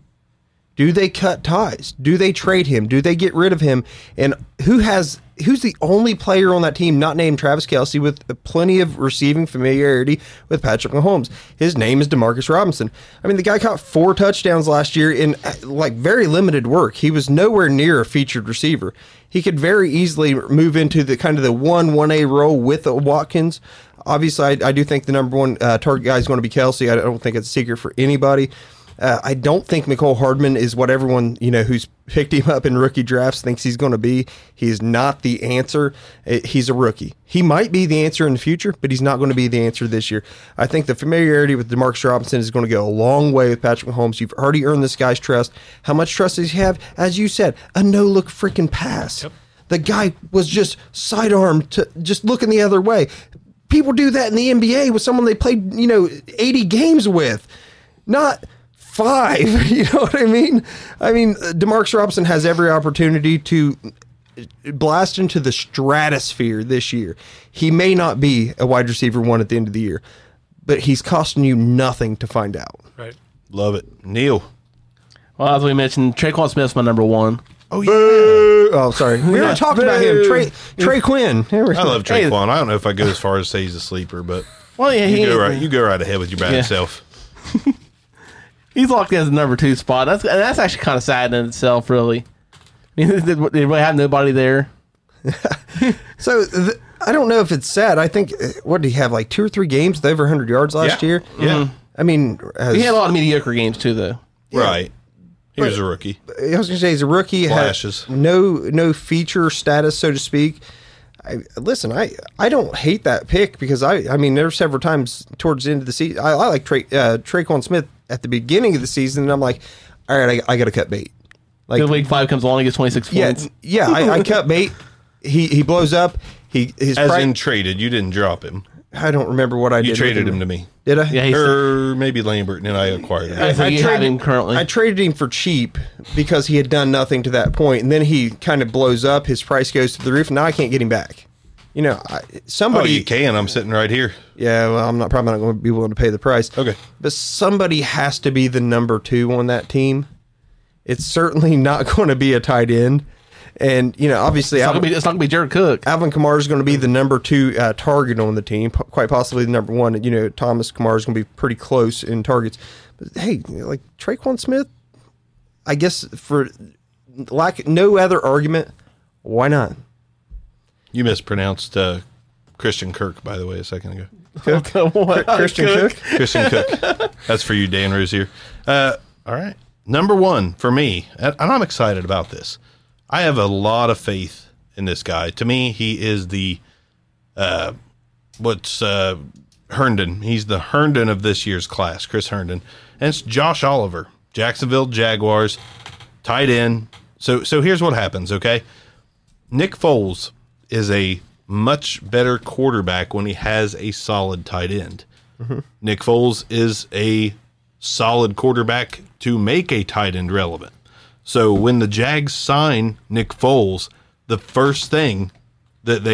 Do they cut ties? Do they trade him? Do they get rid of him? And who has who's the only player on that team not named Travis Kelce with plenty of receiving familiarity with Patrick Mahomes? His name is Demarcus Robinson. I mean, the guy caught four touchdowns last year in like very limited work. He was nowhere near a featured receiver. He could very easily move into the kind of the one one A role with a Watkins. Obviously, I, I do think the number one uh, target guy is going to be Kelce. I don't think it's a secret for anybody. Uh, I don't think Mecole Hardman is what everyone, you know, who's picked him up in rookie drafts thinks he's going to be. He is not the answer. Uh, He's a rookie. He might be the answer in the future, but he's not going to be the answer this year. I think the familiarity with Demarcus Robinson is going to go a long way with Patrick Mahomes. You've already earned this guy's trust. How much trust does he have? As you said, a no-look freaking pass. Yep. The guy was just sidearm to just looking the other way. People do that in the N B A with someone they played, you know, eighty games with. Not five. You know what I mean? I mean, Demarcus Robinson has every opportunity to blast into the stratosphere this year. He may not be a wide receiver one at the end of the year, but he's costing you nothing to find out. right. Love it. Neil. Well, as we mentioned, Traquan Smith's my number one. Oh, yeah. Oh, sorry. We were talking about him. Trey, Trey Quinn. Here we I go. love Traquan. I don't know if I go as far as say he's a sleeper, but Well, yeah, he you go right. You go right ahead with your bad Yeah. self. he's locked in as the number two spot. That's and that's actually kind of sad in itself, really. I mean, they they really have nobody there. So th- I don't know if it's sad. I think, uh, what did he have, like two or three games with over one hundred yards last Yeah. year? Yeah. I mean, has, He had a lot of mediocre games too, though. Right. He was a rookie. I was going to say he's a rookie. Flashes. Has no no feature status, so to speak. I, listen, I, I don't hate that pick because I I mean there were several times towards the end of the season I, I like Tra- uh, Traquan Smith at the beginning of the season and I'm like, all right, I, I got to cut bait. Like Then week five comes along, he gets twenty-six yeah points. yeah I, I cut bait. He he blows up. He his As pri- in traded. You didn't drop him. I don't remember what I did. You with traded him to me. Did I? Yeah, he's Or maybe Lambert, and I acquired him. I think you have him currently. I traded him for cheap because he had done nothing to that point, and then he kind of blows up. His price goes to the roof. And now I can't get him back. You know, I, Oh, somebody. you can. I'm sitting right here. Yeah, well, I'm not probably not going to be willing to pay the price. Okay. But somebody has to be the number two on that team. It's certainly not going to be a tight end. And, you know, obviously, It's not Alvin, gonna be, it's not gonna be Jared Cook. Alvin Kamara is going to be the number two uh, target on the team, p- quite possibly the number one. You know, Thomas Kamara is going to be pretty close in targets. But, hey, like Traquan Smith, I guess for lack no other argument, why not? You mispronounced uh, Christian Kirk, by the way, a second ago. Christian Cook? Christian Cook. That's for you, Dan Rosier. Uh, all right. Number one for me, and I'm excited about this. I have a lot of faith in this guy. To me, he is the, uh, what's uh, Herndon. He's the Herndon of this year's class, Chris Herndon. And it's Josh Oliver, Jacksonville Jaguars, tight end. So, so here's what happens, okay? Nick Foles is a much better quarterback when he has a solid tight end. Mm-hmm. Nick Foles is a solid quarterback to make a tight end relevant. So when the Jags sign Nick Foles, the first thing that they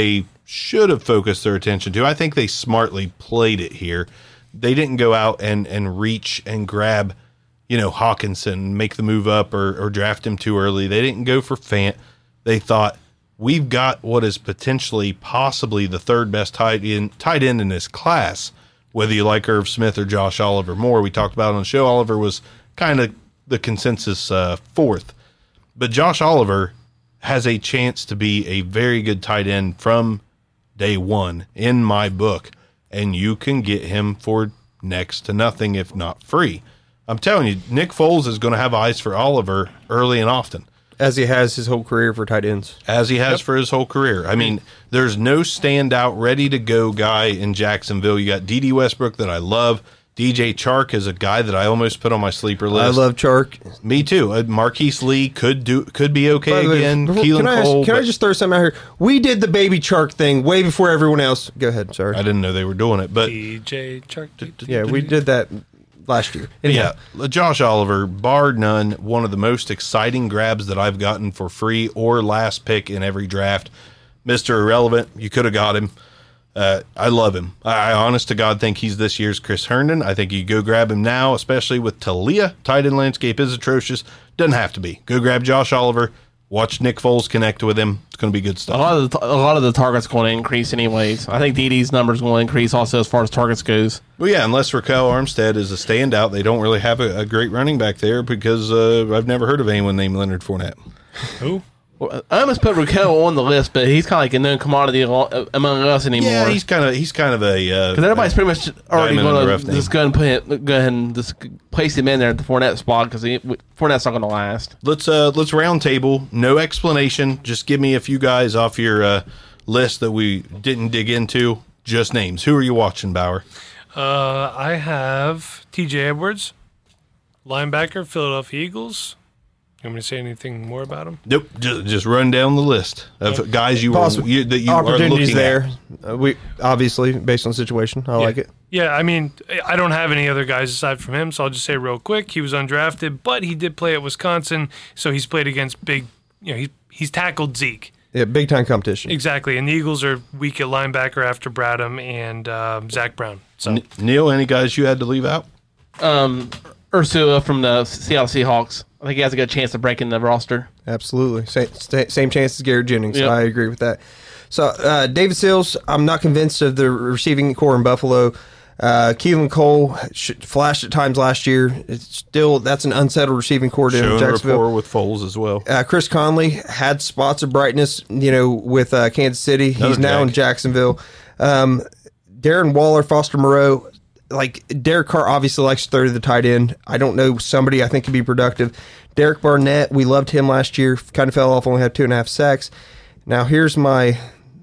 should have focused their attention to. I think they smartly played it here. They didn't go out and, and reach and grab, you know, Hawkinson, make the move up or, or draft him too early. They didn't go for Fant. They thought, we've got what is potentially possibly the third best tight end, tight end in this class, whether you like Irv Smith or Josh Oliver more. We talked about it on the show. Oliver was kind of the consensus uh, fourth. But Josh Oliver has a chance to be a very good tight end from day one in my book, and you can get him for next to nothing, if not free. I'm telling you, Nick Foles is going to have eyes for Oliver early and often. As he has his whole career for tight ends. As he has Yep. for his whole career. I mean, there's no standout, ready-to-go guy in Jacksonville. You got D D Westbrook that I love. D J Chark is a guy that I almost put on my sleeper list. I love Chark. Me too. Uh, Marquise Lee could do could be By okay the way, again. before- Keelan can I, ask- Cole. can I but just throw something out here? We did the baby Chark thing way before everyone else. Go ahead, sorry. I didn't know they were doing it, but D J Chark. Yeah, we did that last year. yeah, Josh Oliver, bar none, one of the most exciting grabs that I've gotten for free or last pick in every draft. Mister Irrelevant, you could have got him. Uh, I love him. I, I honest to God think he's this year's Chris Herndon. I think you go grab him now, especially with Talia. Tight end landscape is atrocious. Doesn't have to be. Go grab Josh Oliver. Watch Nick Foles connect with him. It's going to be good A stuff. lot of the, a lot of the targets going to increase anyways. I think D D's numbers going to increase also as far as targets goes. Well, yeah, unless Raquel Armstead is a standout, they don't really have a, a great running back there because uh, I've never heard of anyone named Leonard Fournette. Who? Well, I almost put Raquel on the list, but he's kind of like a known commodity alo- among us anymore. Yeah, he's kind of he's kind of a Because uh, everybody's pretty much already Diamond in the going rough to name. just go ahead and put him, go ahead and just place him in there at the Fournette spot because Fournette's not going to last. Let's uh let's round table. No explanation. Just give me a few guys off your uh, list that we didn't dig into. Just names. Who are you watching, Bauer? Uh, I have T J Edwards, linebacker, Philadelphia Eagles. You want me to say anything more about him? Nope. Just just run down the list of guys you, are, Possible you that you are opportunities looking there. at. Uh, we obviously based on situation. I like it. Yeah, I mean, I don't have any other guys aside from him, so I'll just say real quick, he was undrafted, but he did play at Wisconsin, so he's played against big, you know, he, he's tackled Zeke. Yeah, big time competition. Exactly, and the Eagles are weak at linebacker after Bradham and um, Zach Brown. So N- Neil, any guys you had to leave out? Um, Ursula from the Seattle Seahawks. I think he has a good chance of breaking the roster. Absolutely. Same, sta- same chance as Garrett Jennings. Yep. I agree with that. So, uh, David Sills, I'm not convinced of the receiving core in Buffalo. Uh, Keelan Cole sh- flashed at times last year. It's still, that's an unsettled receiving core in Showing Jacksonville. rapport with Foles as well. Uh, Chris Conley had spots of brightness, you know, with uh, Kansas City. He's Another now in Jack. Jacksonville. Um, Darren Waller, Foster Moreau, like Derek Carr obviously likes to throw to the tight end. I don't know somebody I think could be productive. Derek Barnett, we loved him last year. Kind of fell off, only had two and a half sacks. Now here's my.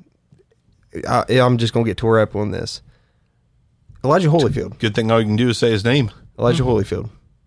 I, I'm just gonna get tore up on this. Elijah Holyfield. Good thing all you can do is say his name. Elijah Holyfield.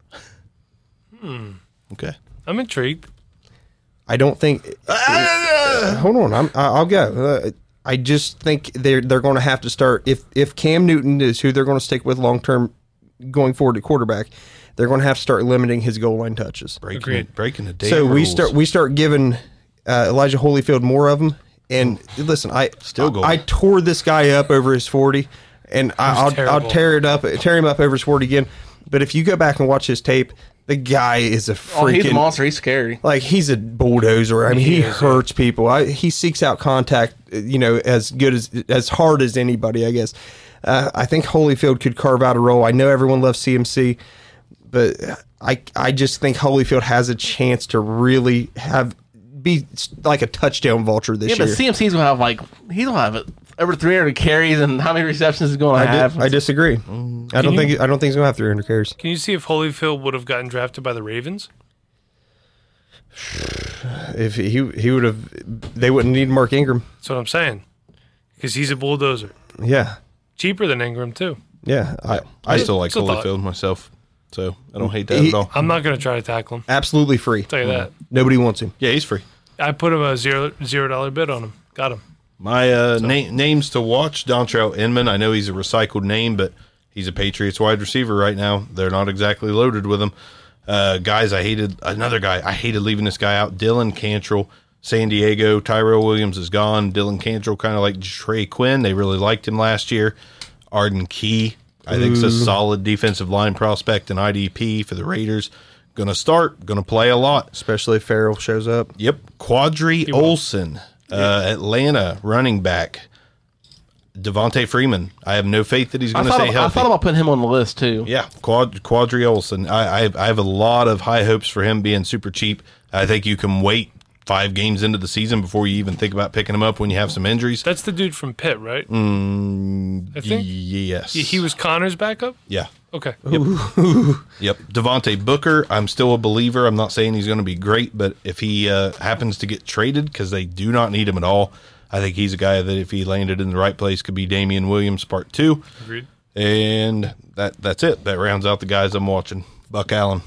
Okay. I'm intrigued. I don't think. Uh, hold on, I'm, I- I'll go. Uh, I just think they're they're going to have to start if if Cam Newton is who they're going to stick with long term going forward at quarterback. They're going to have to start limiting his goal line touches. Breaking Agreed. it, breaking the damn So we rules. start we start giving uh, Elijah Holyfield more of them. And listen, I Still going. I tore this guy up over his forty, and I, I'll I'll terrible. tear it up tear him up over his forty again. But if you go back and watch his tape, the guy is a freaking Oh, he's a monster. He's scary. like he's a bulldozer. I mean, he, He is, hurts people. I, he seeks out contact, you know, as good as as hard as anybody, I guess. Uh, I think Holyfield could carve out a role. I know everyone loves C M C, but I I just think Holyfield has a chance to really have be like a touchdown vulture this Yeah, but year. C M C's gonna have like he's gonna have it over three hundred carries, and how many receptions is he gonna I, have? di- I disagree. I don't you- think I don't think he's gonna have three hundred carries. Can you see if Holyfield would have gotten drafted by the Ravens? If he he would have, they wouldn't need Mark Ingram. That's what I'm saying. Because he's a bulldozer. Yeah, Cheaper than Ingram, too. yeah. I, I still like It's a thought. Holyfield myself, so I don't hate that He- at all. I'm not going to try to tackle him. absolutely free. Tell you that. Nobody wants him. Yeah, he's free. I put him a zero zero dollar bid on him. Got him. My uh, na- names to watch: Dontrell Inman. I know he's a recycled name, but he's a Patriots wide receiver right now. They're not exactly loaded with him. Uh, guys, I hated another guy. I hated leaving this guy out. Dylan Cantrell, San Diego, Tyrell Williams is gone. Dylan Cantrell, kind of like Trey Quinn. They really liked him last year. Arden Key, I think, is a solid defensive line prospect and I D P for the Raiders. Going to start, going to play a lot. Especially if Farrell shows up. Yep. Quadri Olson, uh, Atlanta running back. Devontae Freeman. I have no faith that he's going to stay about, healthy. I thought about putting him on the list, too. Yeah, Quad, Quadri Olson. I, I, I have a lot of high hopes for him being super cheap. I think you can wait five games into the season before you even think about picking him up when you have some injuries. That's the dude from Pitt, right? Mm, I think. Yes. He, he was Connor's backup? Yeah. Okay. Yep. Yep. Devontae Booker, I'm still a believer. I'm not saying he's going to be great, but if he uh, happens to get traded, because they do not need him at all, I think he's a guy that if he landed in the right place could be Damian Williams part two. Agreed. And that that's it. That rounds out the guys I'm watching. Buck Allen.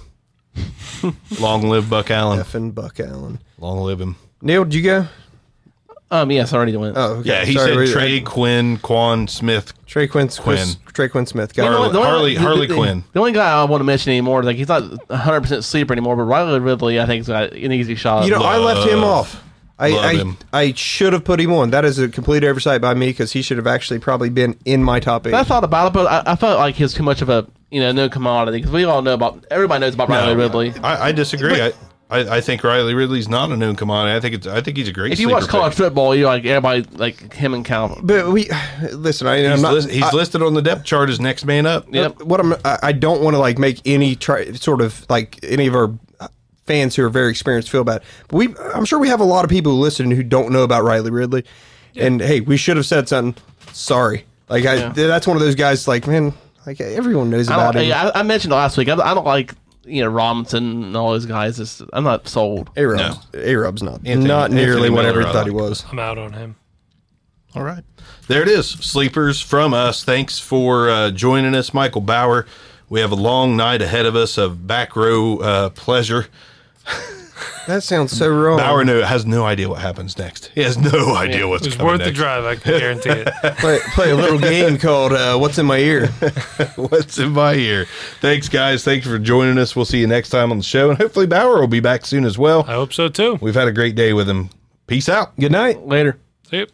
Long live Buck Allen. Effing Buck Allen. Long live him. Neil, did you go? Um, yes, I already went. Oh, okay. Yeah, he Sorry, said we- Trey Quinn, Quan Smith. Trey Quinn. Quinn. Trey Quinn Smith. Got Harley- it. The only- Harley- the- Harley the- Quinn. The only guy I want to mention anymore is like he's not one hundred percent sleeper anymore, but Riley Ridley, I think, is got an easy shot. You know, I left him Love- off. I love I, him. I should have put him on. That is a complete oversight by me because he should have actually probably been in my top eight. I thought about it, but I, I felt like he was too much of a you know no commodity because we all know about everybody knows about Riley No, Ridley. I, I disagree. I, I I think Riley Ridley's not a known commodity. I think it's I think he's a great. If you sleeper watch college pick. football, you like everybody like him and Cal. But we listen. I, I'm He's, not. list, he's I, listed on the depth chart as next man up. Yep. What I'm. I I don't want to like make any try, sort of like any of our fans who are very experienced feel bad. But we, I'm sure we have a lot of people who listen who don't know about Riley Ridley. And hey, we should have said something. Sorry. Like I, Yeah. that's one of those guys. Like man, like everyone knows I, about don't, him. yeah, I, I mentioned last week. I, I don't like you know Robinson and all those guys. It's, I'm not sold. A Rob's, A Rob's not Anthony- not nearly Anthony what Miller, everyone I thought he like. was. I'm out on him. All right. There it is. Sleepers from us. Thanks for uh, joining us, Michael Bauer. We have a long night ahead of us of back row uh, pleasure. That sounds so wrong. Bauer no, has no idea what happens next. He has no idea what's It was coming worth the next. drive, I can guarantee it. play, play a little game called uh, "What's in My Ear." What's in my ear? Thanks, guys. Thanks for joining us. We'll see you next time on the show. And hopefully Bauer will be back soon as well. I hope so too. We've had a great day with him. Peace out. Good night. Later. See you.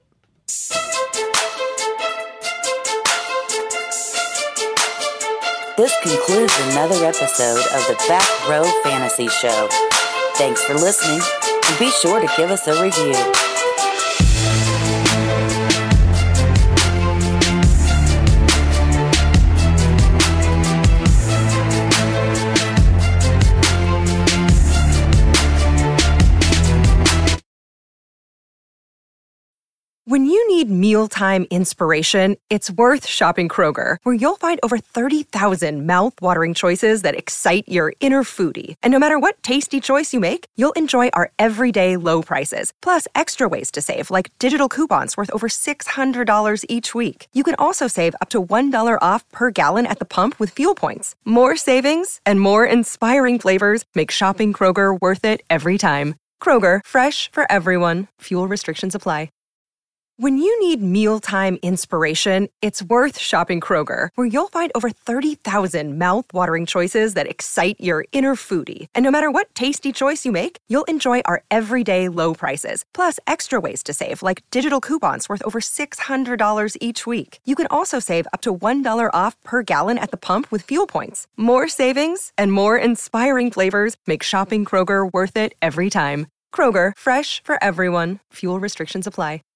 This concludes another episode of the Back Row Fantasy Show. Thanks for listening, and be sure to give us a review. When you need mealtime inspiration, it's worth shopping Kroger, where you'll find over thirty thousand mouth-watering choices that excite your inner foodie. And no matter what tasty choice you make, you'll enjoy our everyday low prices, plus extra ways to save, like digital coupons worth over six hundred dollars each week. You can also save up to one dollar off per gallon at the pump with fuel points. More savings and more inspiring flavors make shopping Kroger worth it every time. Kroger, fresh for everyone. Fuel restrictions apply. When you need mealtime inspiration, it's worth shopping Kroger, where you'll find over thirty thousand mouth-watering choices that excite your inner foodie. And no matter what tasty choice you make, you'll enjoy our everyday low prices, plus extra ways to save, like digital coupons worth over six hundred dollars each week. You can also save up to one dollar off per gallon at the pump with fuel points. More savings and more inspiring flavors make shopping Kroger worth it every time. Kroger, fresh for everyone. Fuel restrictions apply.